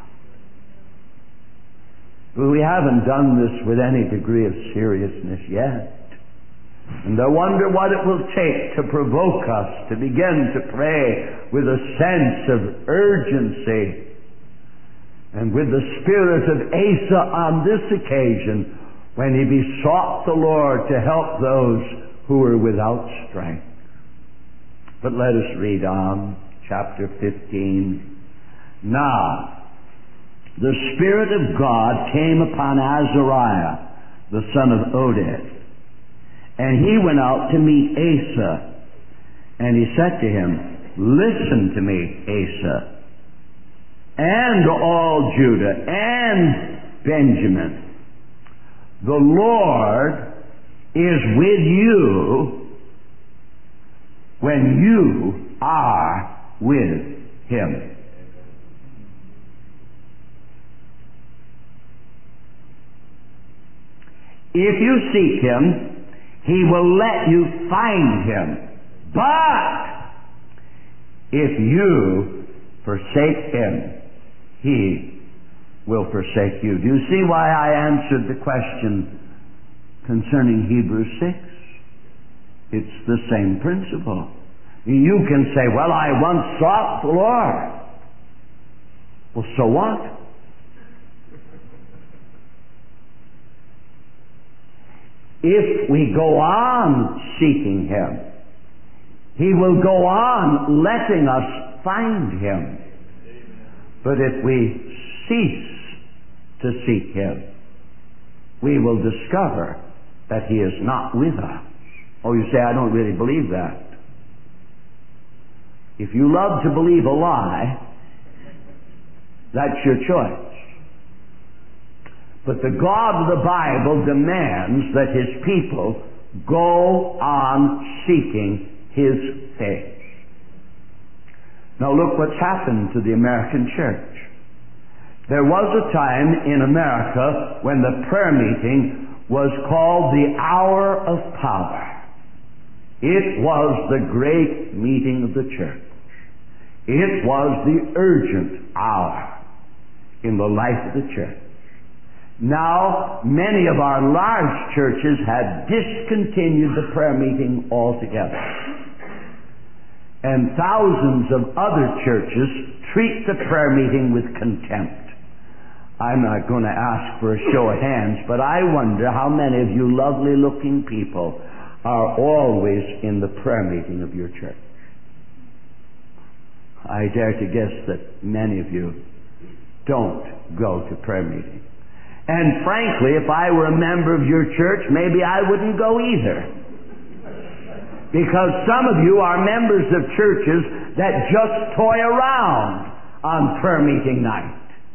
But we haven't done this with any degree of seriousness yet. And I wonder what it will take to provoke us to begin to pray with a sense of urgency and with the spirit of Asa on this occasion when he besought the Lord to help those who were without strength. But let us read on, chapter fifteen. Now, the Spirit of God came upon Azariah, the son of Oded, and he went out to meet Asa, and he said to him, "Listen to me, Asa, and all Judah and Benjamin. The Lord is with you when you are with Him." If you seek Him, He will let you find Him. But if you forsake Him, He will forsake you. Do you see why I answered the question concerning Hebrews six? It's the same principle. You can say, "Well, I once sought the Lord." Well, so what? If we go on seeking Him, He will go on letting us find Him. But if we cease to seek Him, we will discover that He is not with us. Oh, you say, "I don't really believe that." If you love to believe a lie, that's your choice. But the God of the Bible demands that His people go on seeking His face. Now look what's happened to the American church. There was a time in America when the prayer meeting was called the hour of power. It was the great meeting of the church. It was the urgent hour in the life of the church. Now, many of our large churches have discontinued the prayer meeting altogether. And thousands of other churches treat the prayer meeting with contempt. I'm not going to ask for a show of hands, but I wonder how many of you lovely looking people are always in the prayer meeting of your church. I dare to guess that many of you don't go to prayer meeting. And frankly, if I were a member of your church, maybe I wouldn't go either. Because some of you are members of churches that just toy around on prayer meeting night.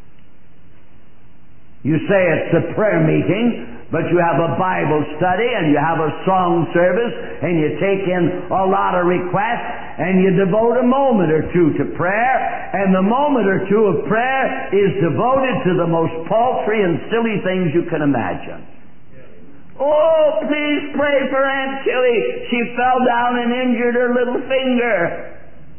You say it's a prayer meeting, but you have a Bible study and you have a song service and you take in a lot of requests and you devote a moment or two to prayer, and the moment or two of prayer is devoted to the most paltry and silly things you can imagine. "Oh, please pray for Aunt Tilly. She fell down and injured her little finger."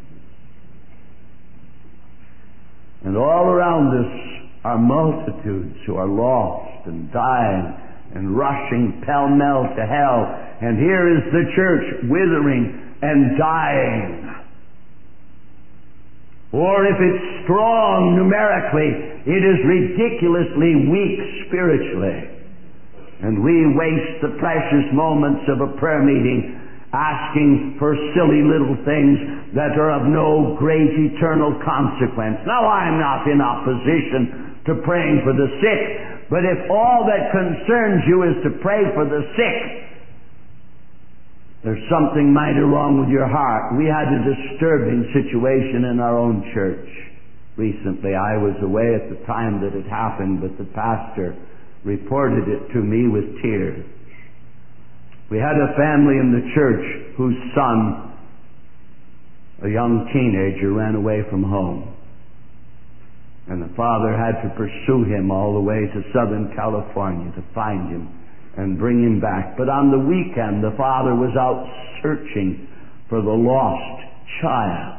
And all around us are multitudes who are lost and dying and rushing pell-mell to hell. And here is the church withering and dying. Or if it's strong numerically, it is ridiculously weak spiritually. And we waste the precious moments of a prayer meeting asking for silly little things that are of no great eternal consequence. Now, I'm not in opposition to praying for the sick, but if all that concerns you is to pray for the sick, there's something mighty wrong with your heart. We had a disturbing situation in our own church recently. I was away at the time that it happened, but the pastor reported it to me with tears. We had a family in the church whose son, a young teenager, ran away from home. And the father had to pursue him all the way to Southern California to find him and bring him back. But on the weekend, the father was out searching for the lost child.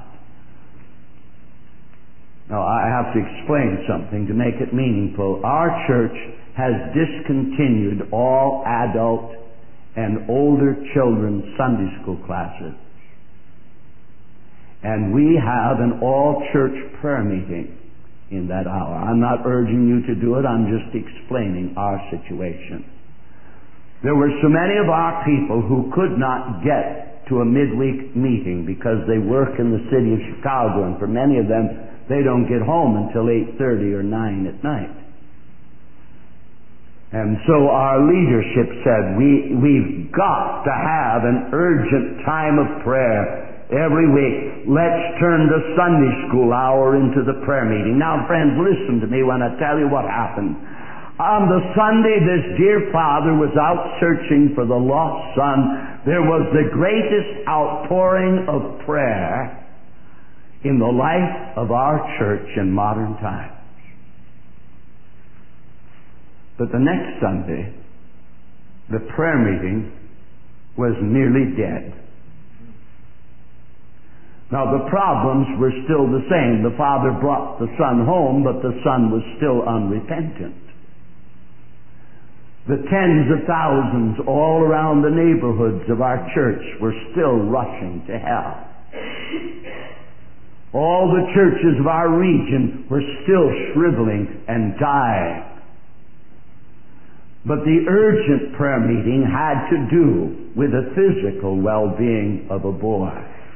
Now, I have to explain something to make it meaningful. Our church has discontinued all adult and older children's Sunday school classes. And we have an all-church prayer meeting in that hour. I'm not urging you to do it. I'm just explaining our situation. There were so many of our people who could not get to a midweek meeting because they work in the city of Chicago, and for many of them, they don't get home until eight thirty or nine at night. And so our leadership said, we, we've got to have an urgent time of prayer every week. Let's turn the Sunday school hour into the prayer meeting. Now, friends, listen to me when I tell you what happened. On the Sunday, this dear father was out searching for the lost son. There was the greatest outpouring of prayer in the life of our church in modern times. But the next Sunday, the prayer meeting was nearly dead. Now, the problems were still the same. The father brought the son home, but the son was still unrepentant. The tens of thousands all around the neighborhoods of our church were still rushing to hell. All the churches of our region were still shriveling and dying. But the urgent prayer meeting had to do with the physical well-being of a boy.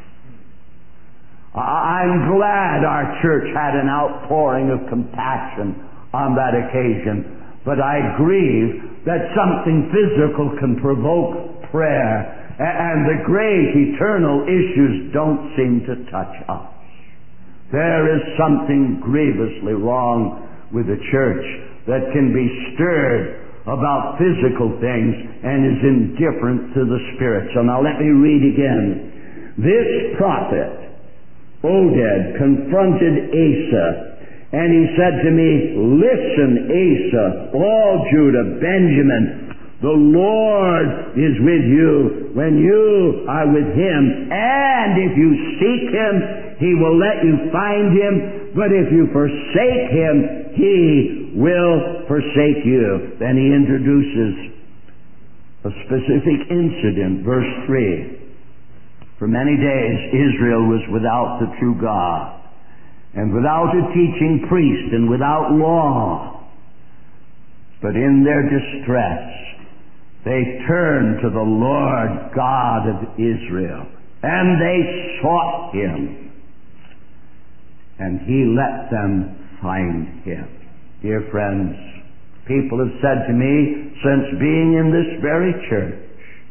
I'm glad our church had an outpouring of compassion on that occasion, but I grieve that something physical can provoke prayer, and the great eternal issues don't seem to touch us. There is something grievously wrong with the church that can be stirred about physical things and is indifferent to the spiritual. Now let me read again. This prophet, Oded, confronted Asa, and he said to me, listen, Asa, all Judah, Benjamin, the Lord is with you when you are with him, and if you seek him, he will let you find him, but if you forsake him, he will forsake you. Then he introduces a specific incident, verse three. For many days Israel was without the true God, and without a teaching priest, and without law. But in their distress, they turned to the Lord God of Israel, and they sought him, and he let them find him. Dear friends, people have said to me, since being in this very church,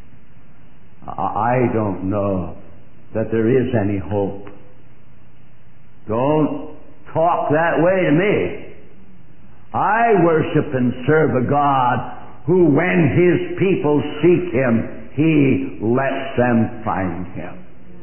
I don't know that there is any hope. Don't talk that way to me. I worship and serve a God who, when his people seek him, he lets them find him.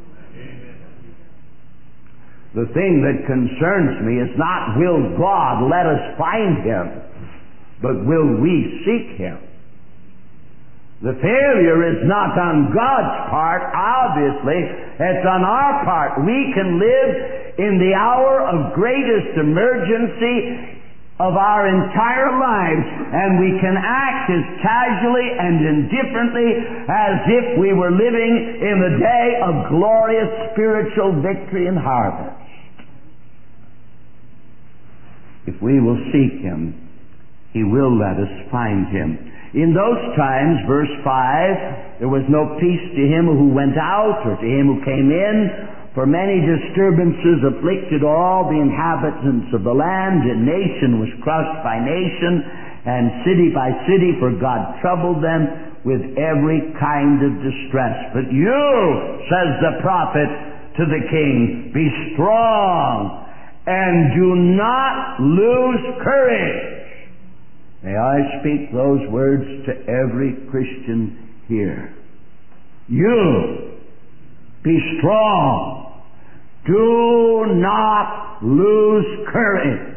The thing that concerns me is not will God let us find him, but will we seek him? The failure is not on God's part, obviously. It's on our part. We can live in the hour of greatest emergency of our entire lives, and we can act as casually and indifferently as if we were living in the day of glorious spiritual victory and harvest. if we will seek Him, He will let us find Him. In those times, verse five, there was no peace to him who went out or to him who came in, for many disturbances afflicted all the inhabitants of the land, and nation was crushed by nation, and city by city, for God troubled them with every kind of distress. But you, says the prophet to the king, be strong and do not lose courage. May I speak those words to every Christian here. You, be strong. Do not lose courage.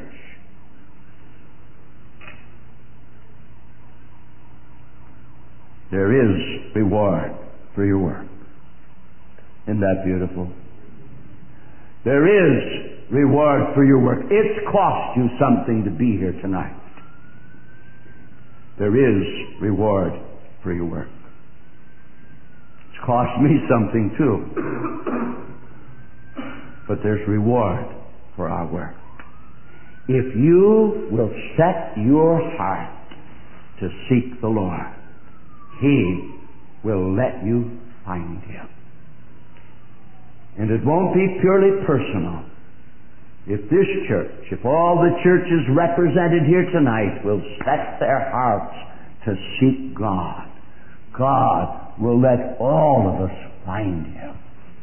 There is reward for your work. Isn't that beautiful? There is reward for your work. It's cost you something to be here tonight. There is reward for your work. It's cost me something too. But there's reward for our work. If you will set your heart to seek the Lord, He will let you find Him. And it won't be purely personal. If this church, if all the churches represented here tonight will set their hearts to seek God, God will let all of us find Him.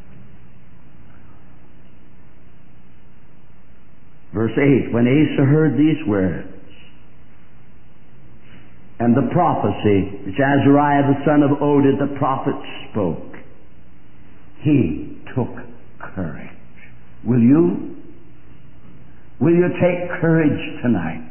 Verse eight, when Asa heard these words, and the prophecy which Azariah the son of Oded the prophet spoke, he took courage. Will you? Will you take courage tonight?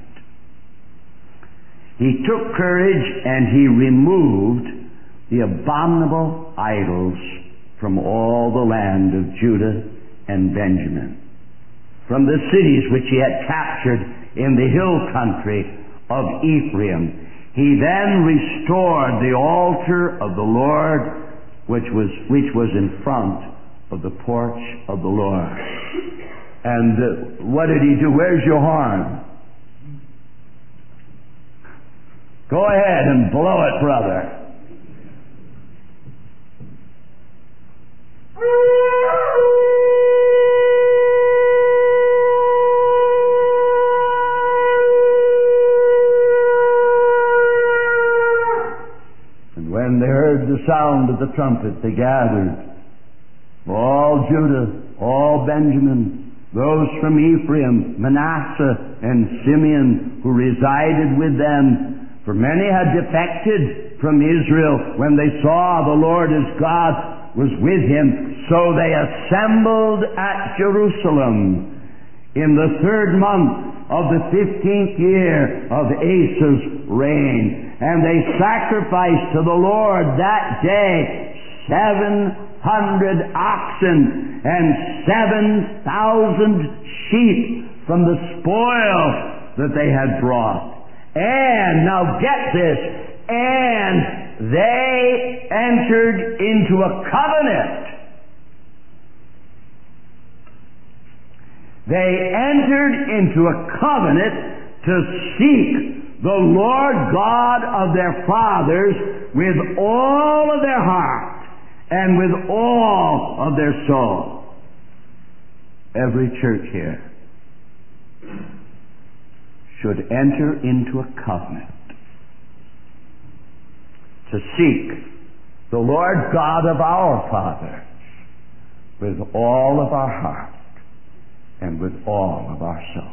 He took courage and he removed the abominable idols from all the land of Judah and Benjamin, from the cities which he had captured in the hill country of Ephraim. He then restored the altar of the Lord, which was, which was in front of the porch of the Lord. And uh, what did he do? Where's your horn? Go ahead and blow it, brother. And when they heard the sound of the trumpet, they gathered. All Judah, all Benjamin, those from Ephraim, Manasseh, and Simeon, who resided with them. For many had defected from Israel when they saw the Lord as God was with him. So they assembled at Jerusalem in the third month of the fifteenth year of Asa's reign. And they sacrificed to the Lord that day seven hundred oxen and seven thousand sheep from the spoil that they had brought. And, now get this, and they entered into a covenant. They entered into a covenant to seek the Lord God of their fathers with all of their heart and with all of their soul. Every church here should enter into a covenant to seek the Lord God of our fathers with all of our heart and with all of our soul.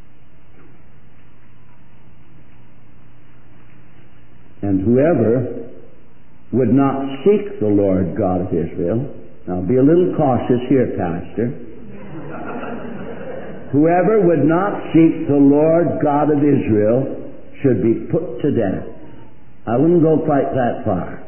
And whoever would not seek the Lord God of Israel, now be a little cautious here, Pastor. Whoever would not seek the Lord God of Israel should be put to death. I wouldn't go quite that far.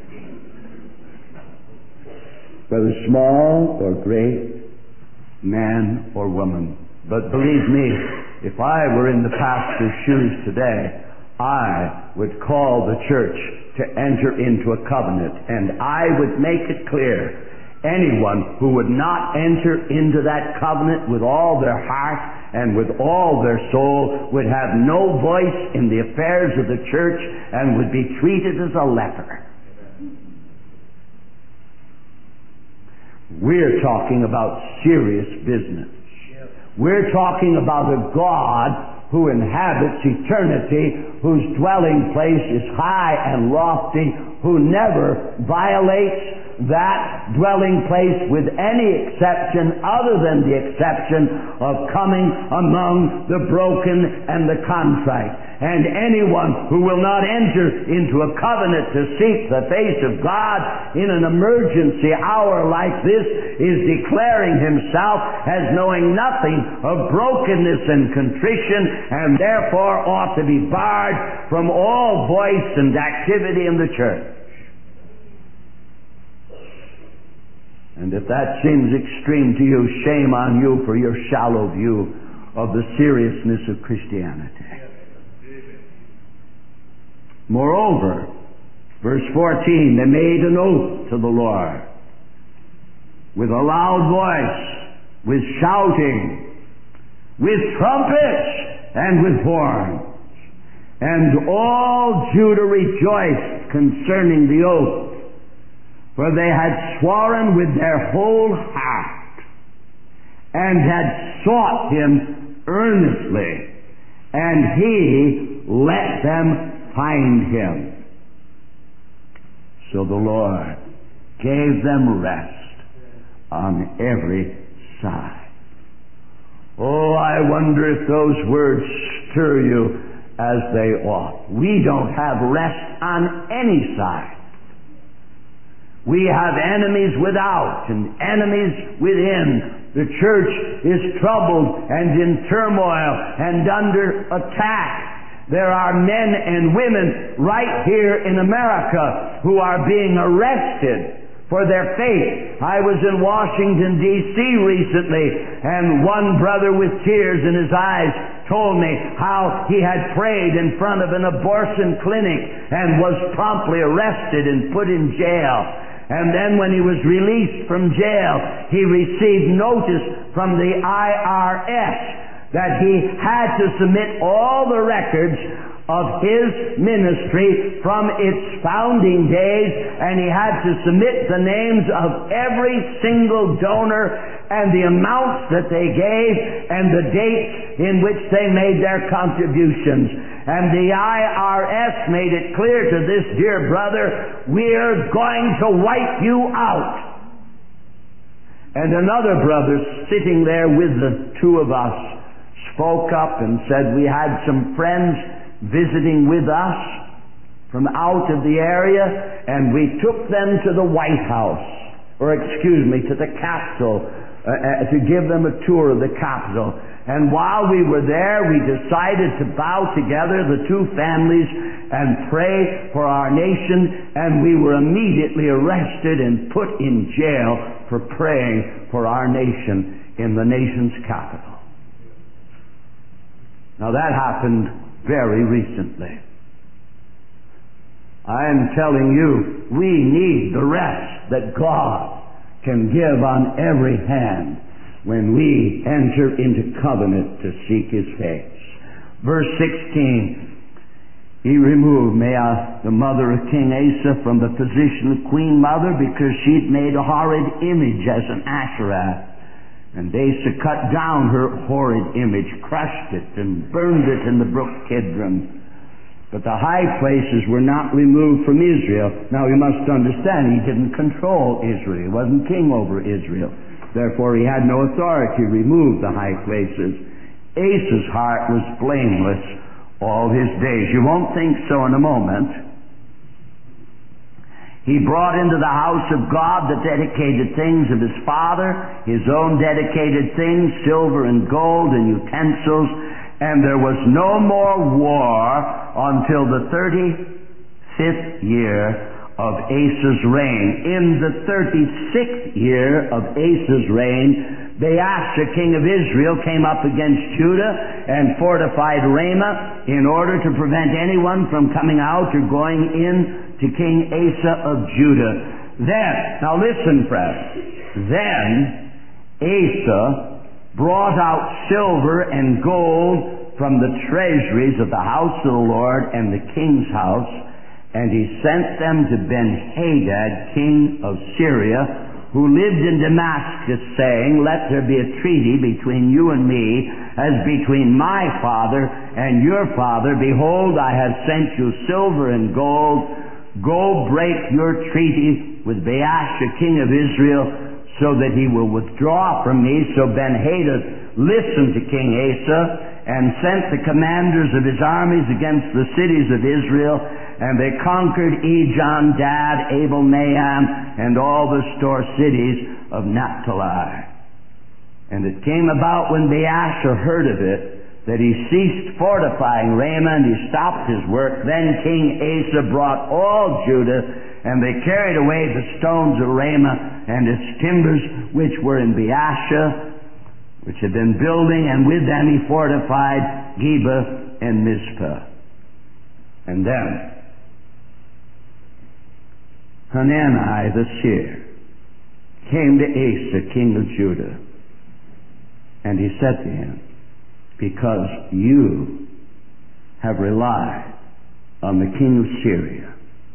Whether small or great, man or woman. But believe me, if I were in the pastor's shoes today, I would call the church to enter into a covenant, and I would make it clear, anyone who would not enter into that covenant with all their heart and with all their soul would have no voice in the affairs of the church and would be treated as a leper. We're talking about serious business. We're talking about a God who inhabits eternity, whose dwelling place is high and lofty, who never violates that dwelling place with any exception other than the exception of coming among the broken and the contrite. And anyone who will not enter into a covenant to seek the face of God in an emergency hour like this is declaring himself as knowing nothing of brokenness and contrition, and therefore ought to be barred from all voice and activity in the church. And if that seems extreme to you, shame on you for your shallow view of the seriousness of Christianity. Moreover, verse fourteen, they made an oath to the Lord with a loud voice, with shouting, with trumpets, and with horns. And all Judah rejoiced concerning the oath, for they had sworn with their whole heart, and had sought him earnestly, and he let them find him. So the Lord gave them rest on every side. Oh, I wonder if those words stir you as they ought. We don't have rest on any side. We have enemies without and enemies within. The church is troubled and in turmoil and under attack. There are men and women right here in America who are being arrested for their faith. I was in Washington, D C recently, and one brother with tears in his eyes told me how he had prayed in front of an abortion clinic and was promptly arrested and put in jail. And then when he was released from jail, he received notice from the I R S that he had to submit all the records of his ministry from its founding days, and he had to submit the names of every single donor and the amounts that they gave and the dates in which they made their contributions. And the I R S made it clear to this dear brother, we're going to wipe you out. And another brother sitting there with the two of us spoke up and said, we had some friends visiting with us from out of the area, and we took them to the White House, or excuse me, to the Capitol, uh, uh, to give them a tour of the Capitol. And while we were there, we decided to bow together, the two families, and pray for our nation, and we were immediately arrested and put in jail for praying for our nation in the nation's capital. Now that happened very recently. I am telling you, we need the rest that God can give on every hand when we enter into covenant to seek His face. Verse sixteen, He removed Maah, the mother of King Asa, from the position of queen mother because she'd made a horrid image as an Asherah. And Asa cut down her horrid image, crushed it, and burned it in the brook Kidron. But the high places were not removed from Israel. Now you must understand, he didn't control Israel. He wasn't king over Israel. Therefore he had no authority to remove the high places. Asa's heart was blameless all his days. You won't think so in a moment. He brought into the house of God the dedicated things of his father, his own dedicated things, silver and gold and utensils, and there was no more war until the thirty-fifth year of Asa's reign. In the thirty-sixth year of Asa's reign, Baasha, king of Israel, came up against Judah and fortified Ramah in order to prevent anyone from coming out or going in to King Asa of Judah. Then, now listen, friends, then Asa brought out silver and gold from the treasuries of the house of the Lord and the king's house, and he sent them to Ben-Hadad, king of Syria, who lived in Damascus, saying, Let there be a treaty between you and me, as between my father and your father. Behold, I have sent you silver and gold. Go break your treaty with Baasha, king of Israel, so that he will withdraw from me. So Ben-Hadad listened to King Asa, and sent the commanders of his armies against the cities of Israel, and they conquered Ijon, Dad, Abel-Maam, and all the store cities of Naphtali. And it came about when Baasha heard of it, that he ceased fortifying Ramah, and he stopped his work. Then King Asa brought all Judah, and they carried away the stones of Ramah and its timbers, which were in Baasha, which had been building, and with them he fortified Geba and Mizpah. And then Hanani the seer came to Asa, king of Judah, and he said to him, Because you have relied on the king of Syria,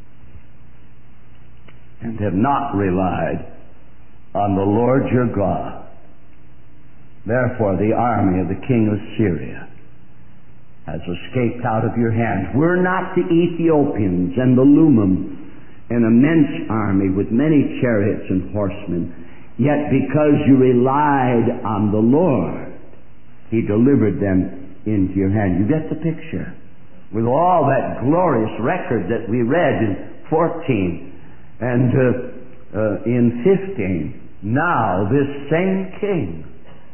and have not relied on the Lord your God, therefore the army of the king of Syria has escaped out of your hands. Were not the Ethiopians and the Lumim an immense army with many chariots and horsemen, yet because you relied on the Lord, he delivered them into your hand. You get the picture? With all that glorious record that we read in fourteen and uh, uh, in fifteen, now this same king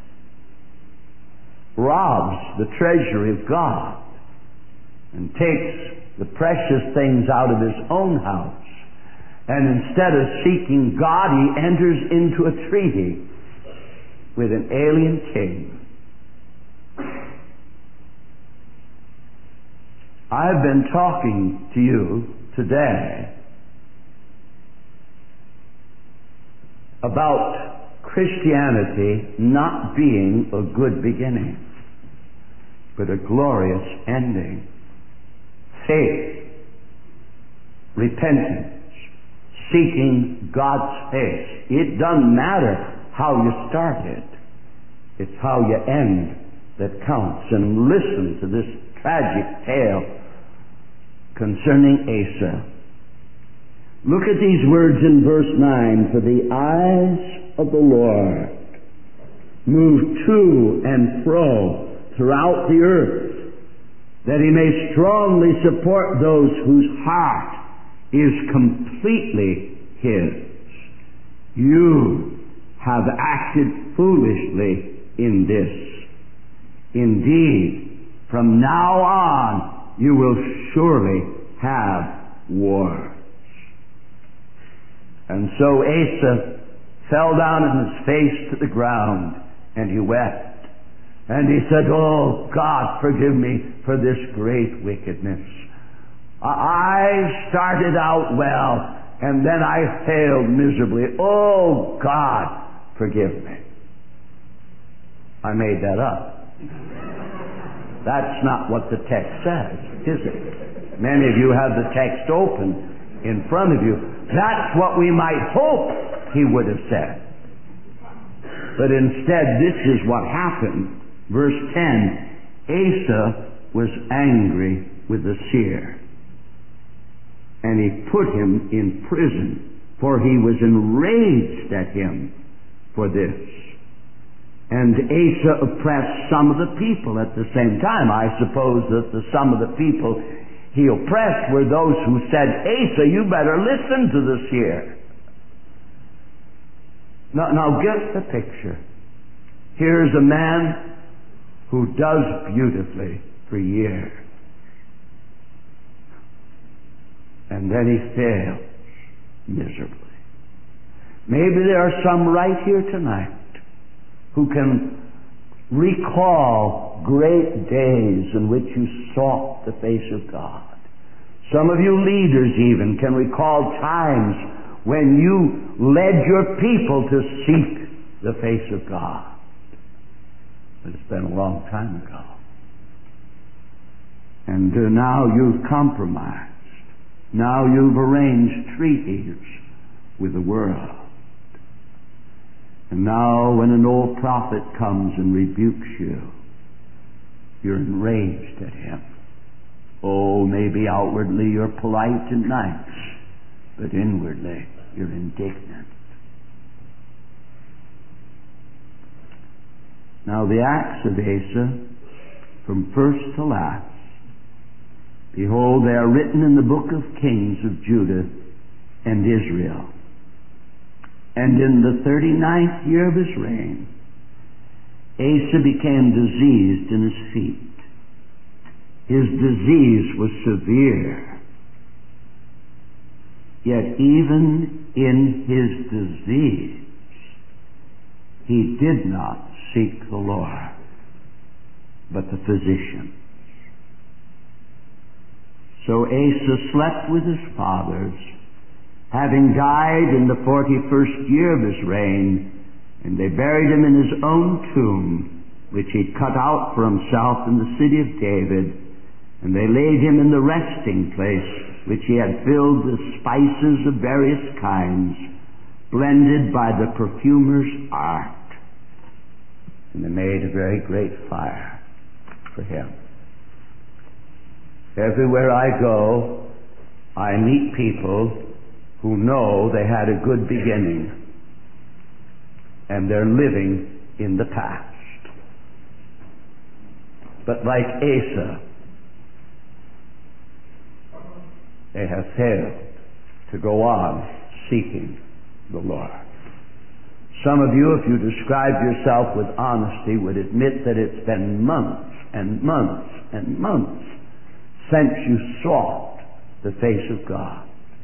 robs the treasury of God and takes the precious things out of his own house. And instead of seeking God, he enters into a treaty with an alien king. I've been talking to you today about Christianity not being a good beginning, but a glorious ending. Faith, repentance, seeking God's face. It doesn't matter how you started. It's how you end that counts. And listen to this tragic tale concerning Asa. Look at these words in verse nine. For the eyes of the Lord move to and fro throughout the earth, that he may strongly support those whose heart is completely his. You have acted foolishly in this. Indeed, from now on you will surely have wars. And so Asa fell down on his face to the ground, and he wept. And he said, Oh, God, forgive me for this great wickedness. I started out well, and then I failed miserably. Oh, God, forgive me. I made that up. That's not what the text says, is it? Many of you have the text open in front of you. That's what we might hope he would have said. But instead, this is what happened. Verse ten, Asa was angry with the seer, and he put him in prison, for he was enraged at him for this. And Asa oppressed some of the people at the same time. I suppose that the some of the people he oppressed were those who said, Asa, you better listen to the seer. Now, now get the picture. Here's a man who does beautifully for years, and then he fails miserably. Maybe there are some right here tonight who can recall great days in which you sought the face of God. Some of you leaders even can recall times when you led your people to seek the face of God. but it's been a long time ago. And uh, now you've compromised. Now you've arranged treaties with the world. And now when an old prophet comes and rebukes you, you're enraged at him. Oh, maybe outwardly you're polite and nice, but inwardly you're indignant. Now the acts of Asa, from first to last, behold, they are written in the book of Kings of Judah and Israel. And in the thirty-ninth year of his reign, Asa became diseased in his feet. His disease was severe. Yet even in his disease, he did not seek the Lord, but the physician. So Asa slept with his fathers, having died in the forty-first year of his reign, and they buried him in his own tomb, which he cut out for himself in the city of David, and they laid him in the resting place, which he had filled with spices of various kinds, blended by the perfumer's art. And they made a very great fire for him. Everywhere I go, I meet people who know they had a good beginning, and they're living in the past. But like Asa, they have failed to go on seeking the Lord. Some of you, if you described yourself with honesty, would admit that it's been months and months and months since you sought the face of God.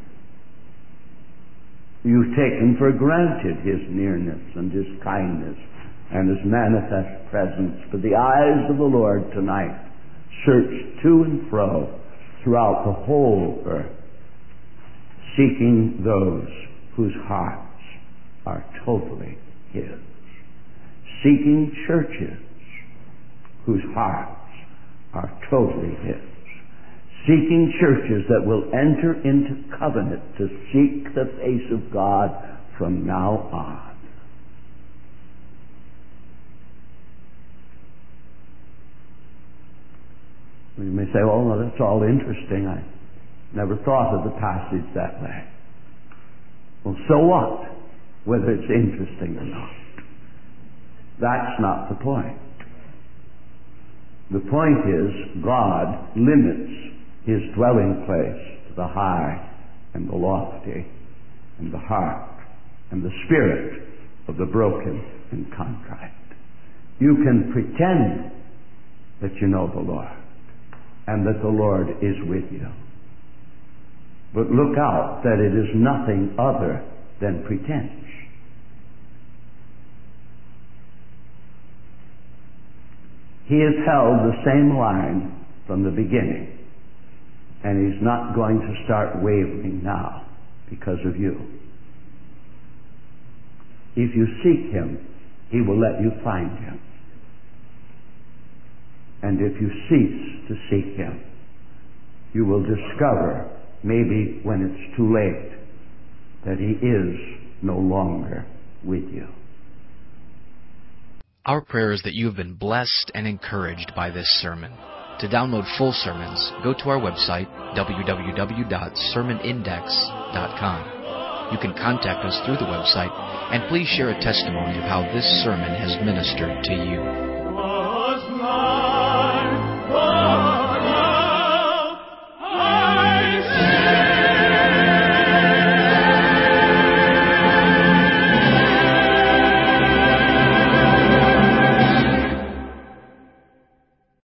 You've taken for granted his nearness and his kindness and his manifest presence. For the eyes of the Lord tonight search to and fro throughout the whole earth, seeking those whose hearts are totally his. Seeking churches whose hearts are totally his. Seeking churches that will enter into covenant to seek the face of God from now on. You may say, oh, well, that's all interesting. I never thought of the passage that way. Well, so what? Whether it's interesting or not. That's not the point. The point is, God limits his dwelling place to the high and the lofty and the heart and the spirit of the broken and contrite. You can pretend that you know the Lord and that the Lord is with you. But look out that it is nothing other than pretense. He has held the same line from the beginning. And he's not going to start wavering now because of you. If you seek him, he will let you find him. And if you cease to seek him, you will discover, maybe when it's too late, that he is no longer with you. Our prayer is that you have been blessed and encouraged by this sermon. To download full sermons, go to our website, w w w dot sermon index dot com. You can contact us through the website, and please share a testimony of how this sermon has ministered to you.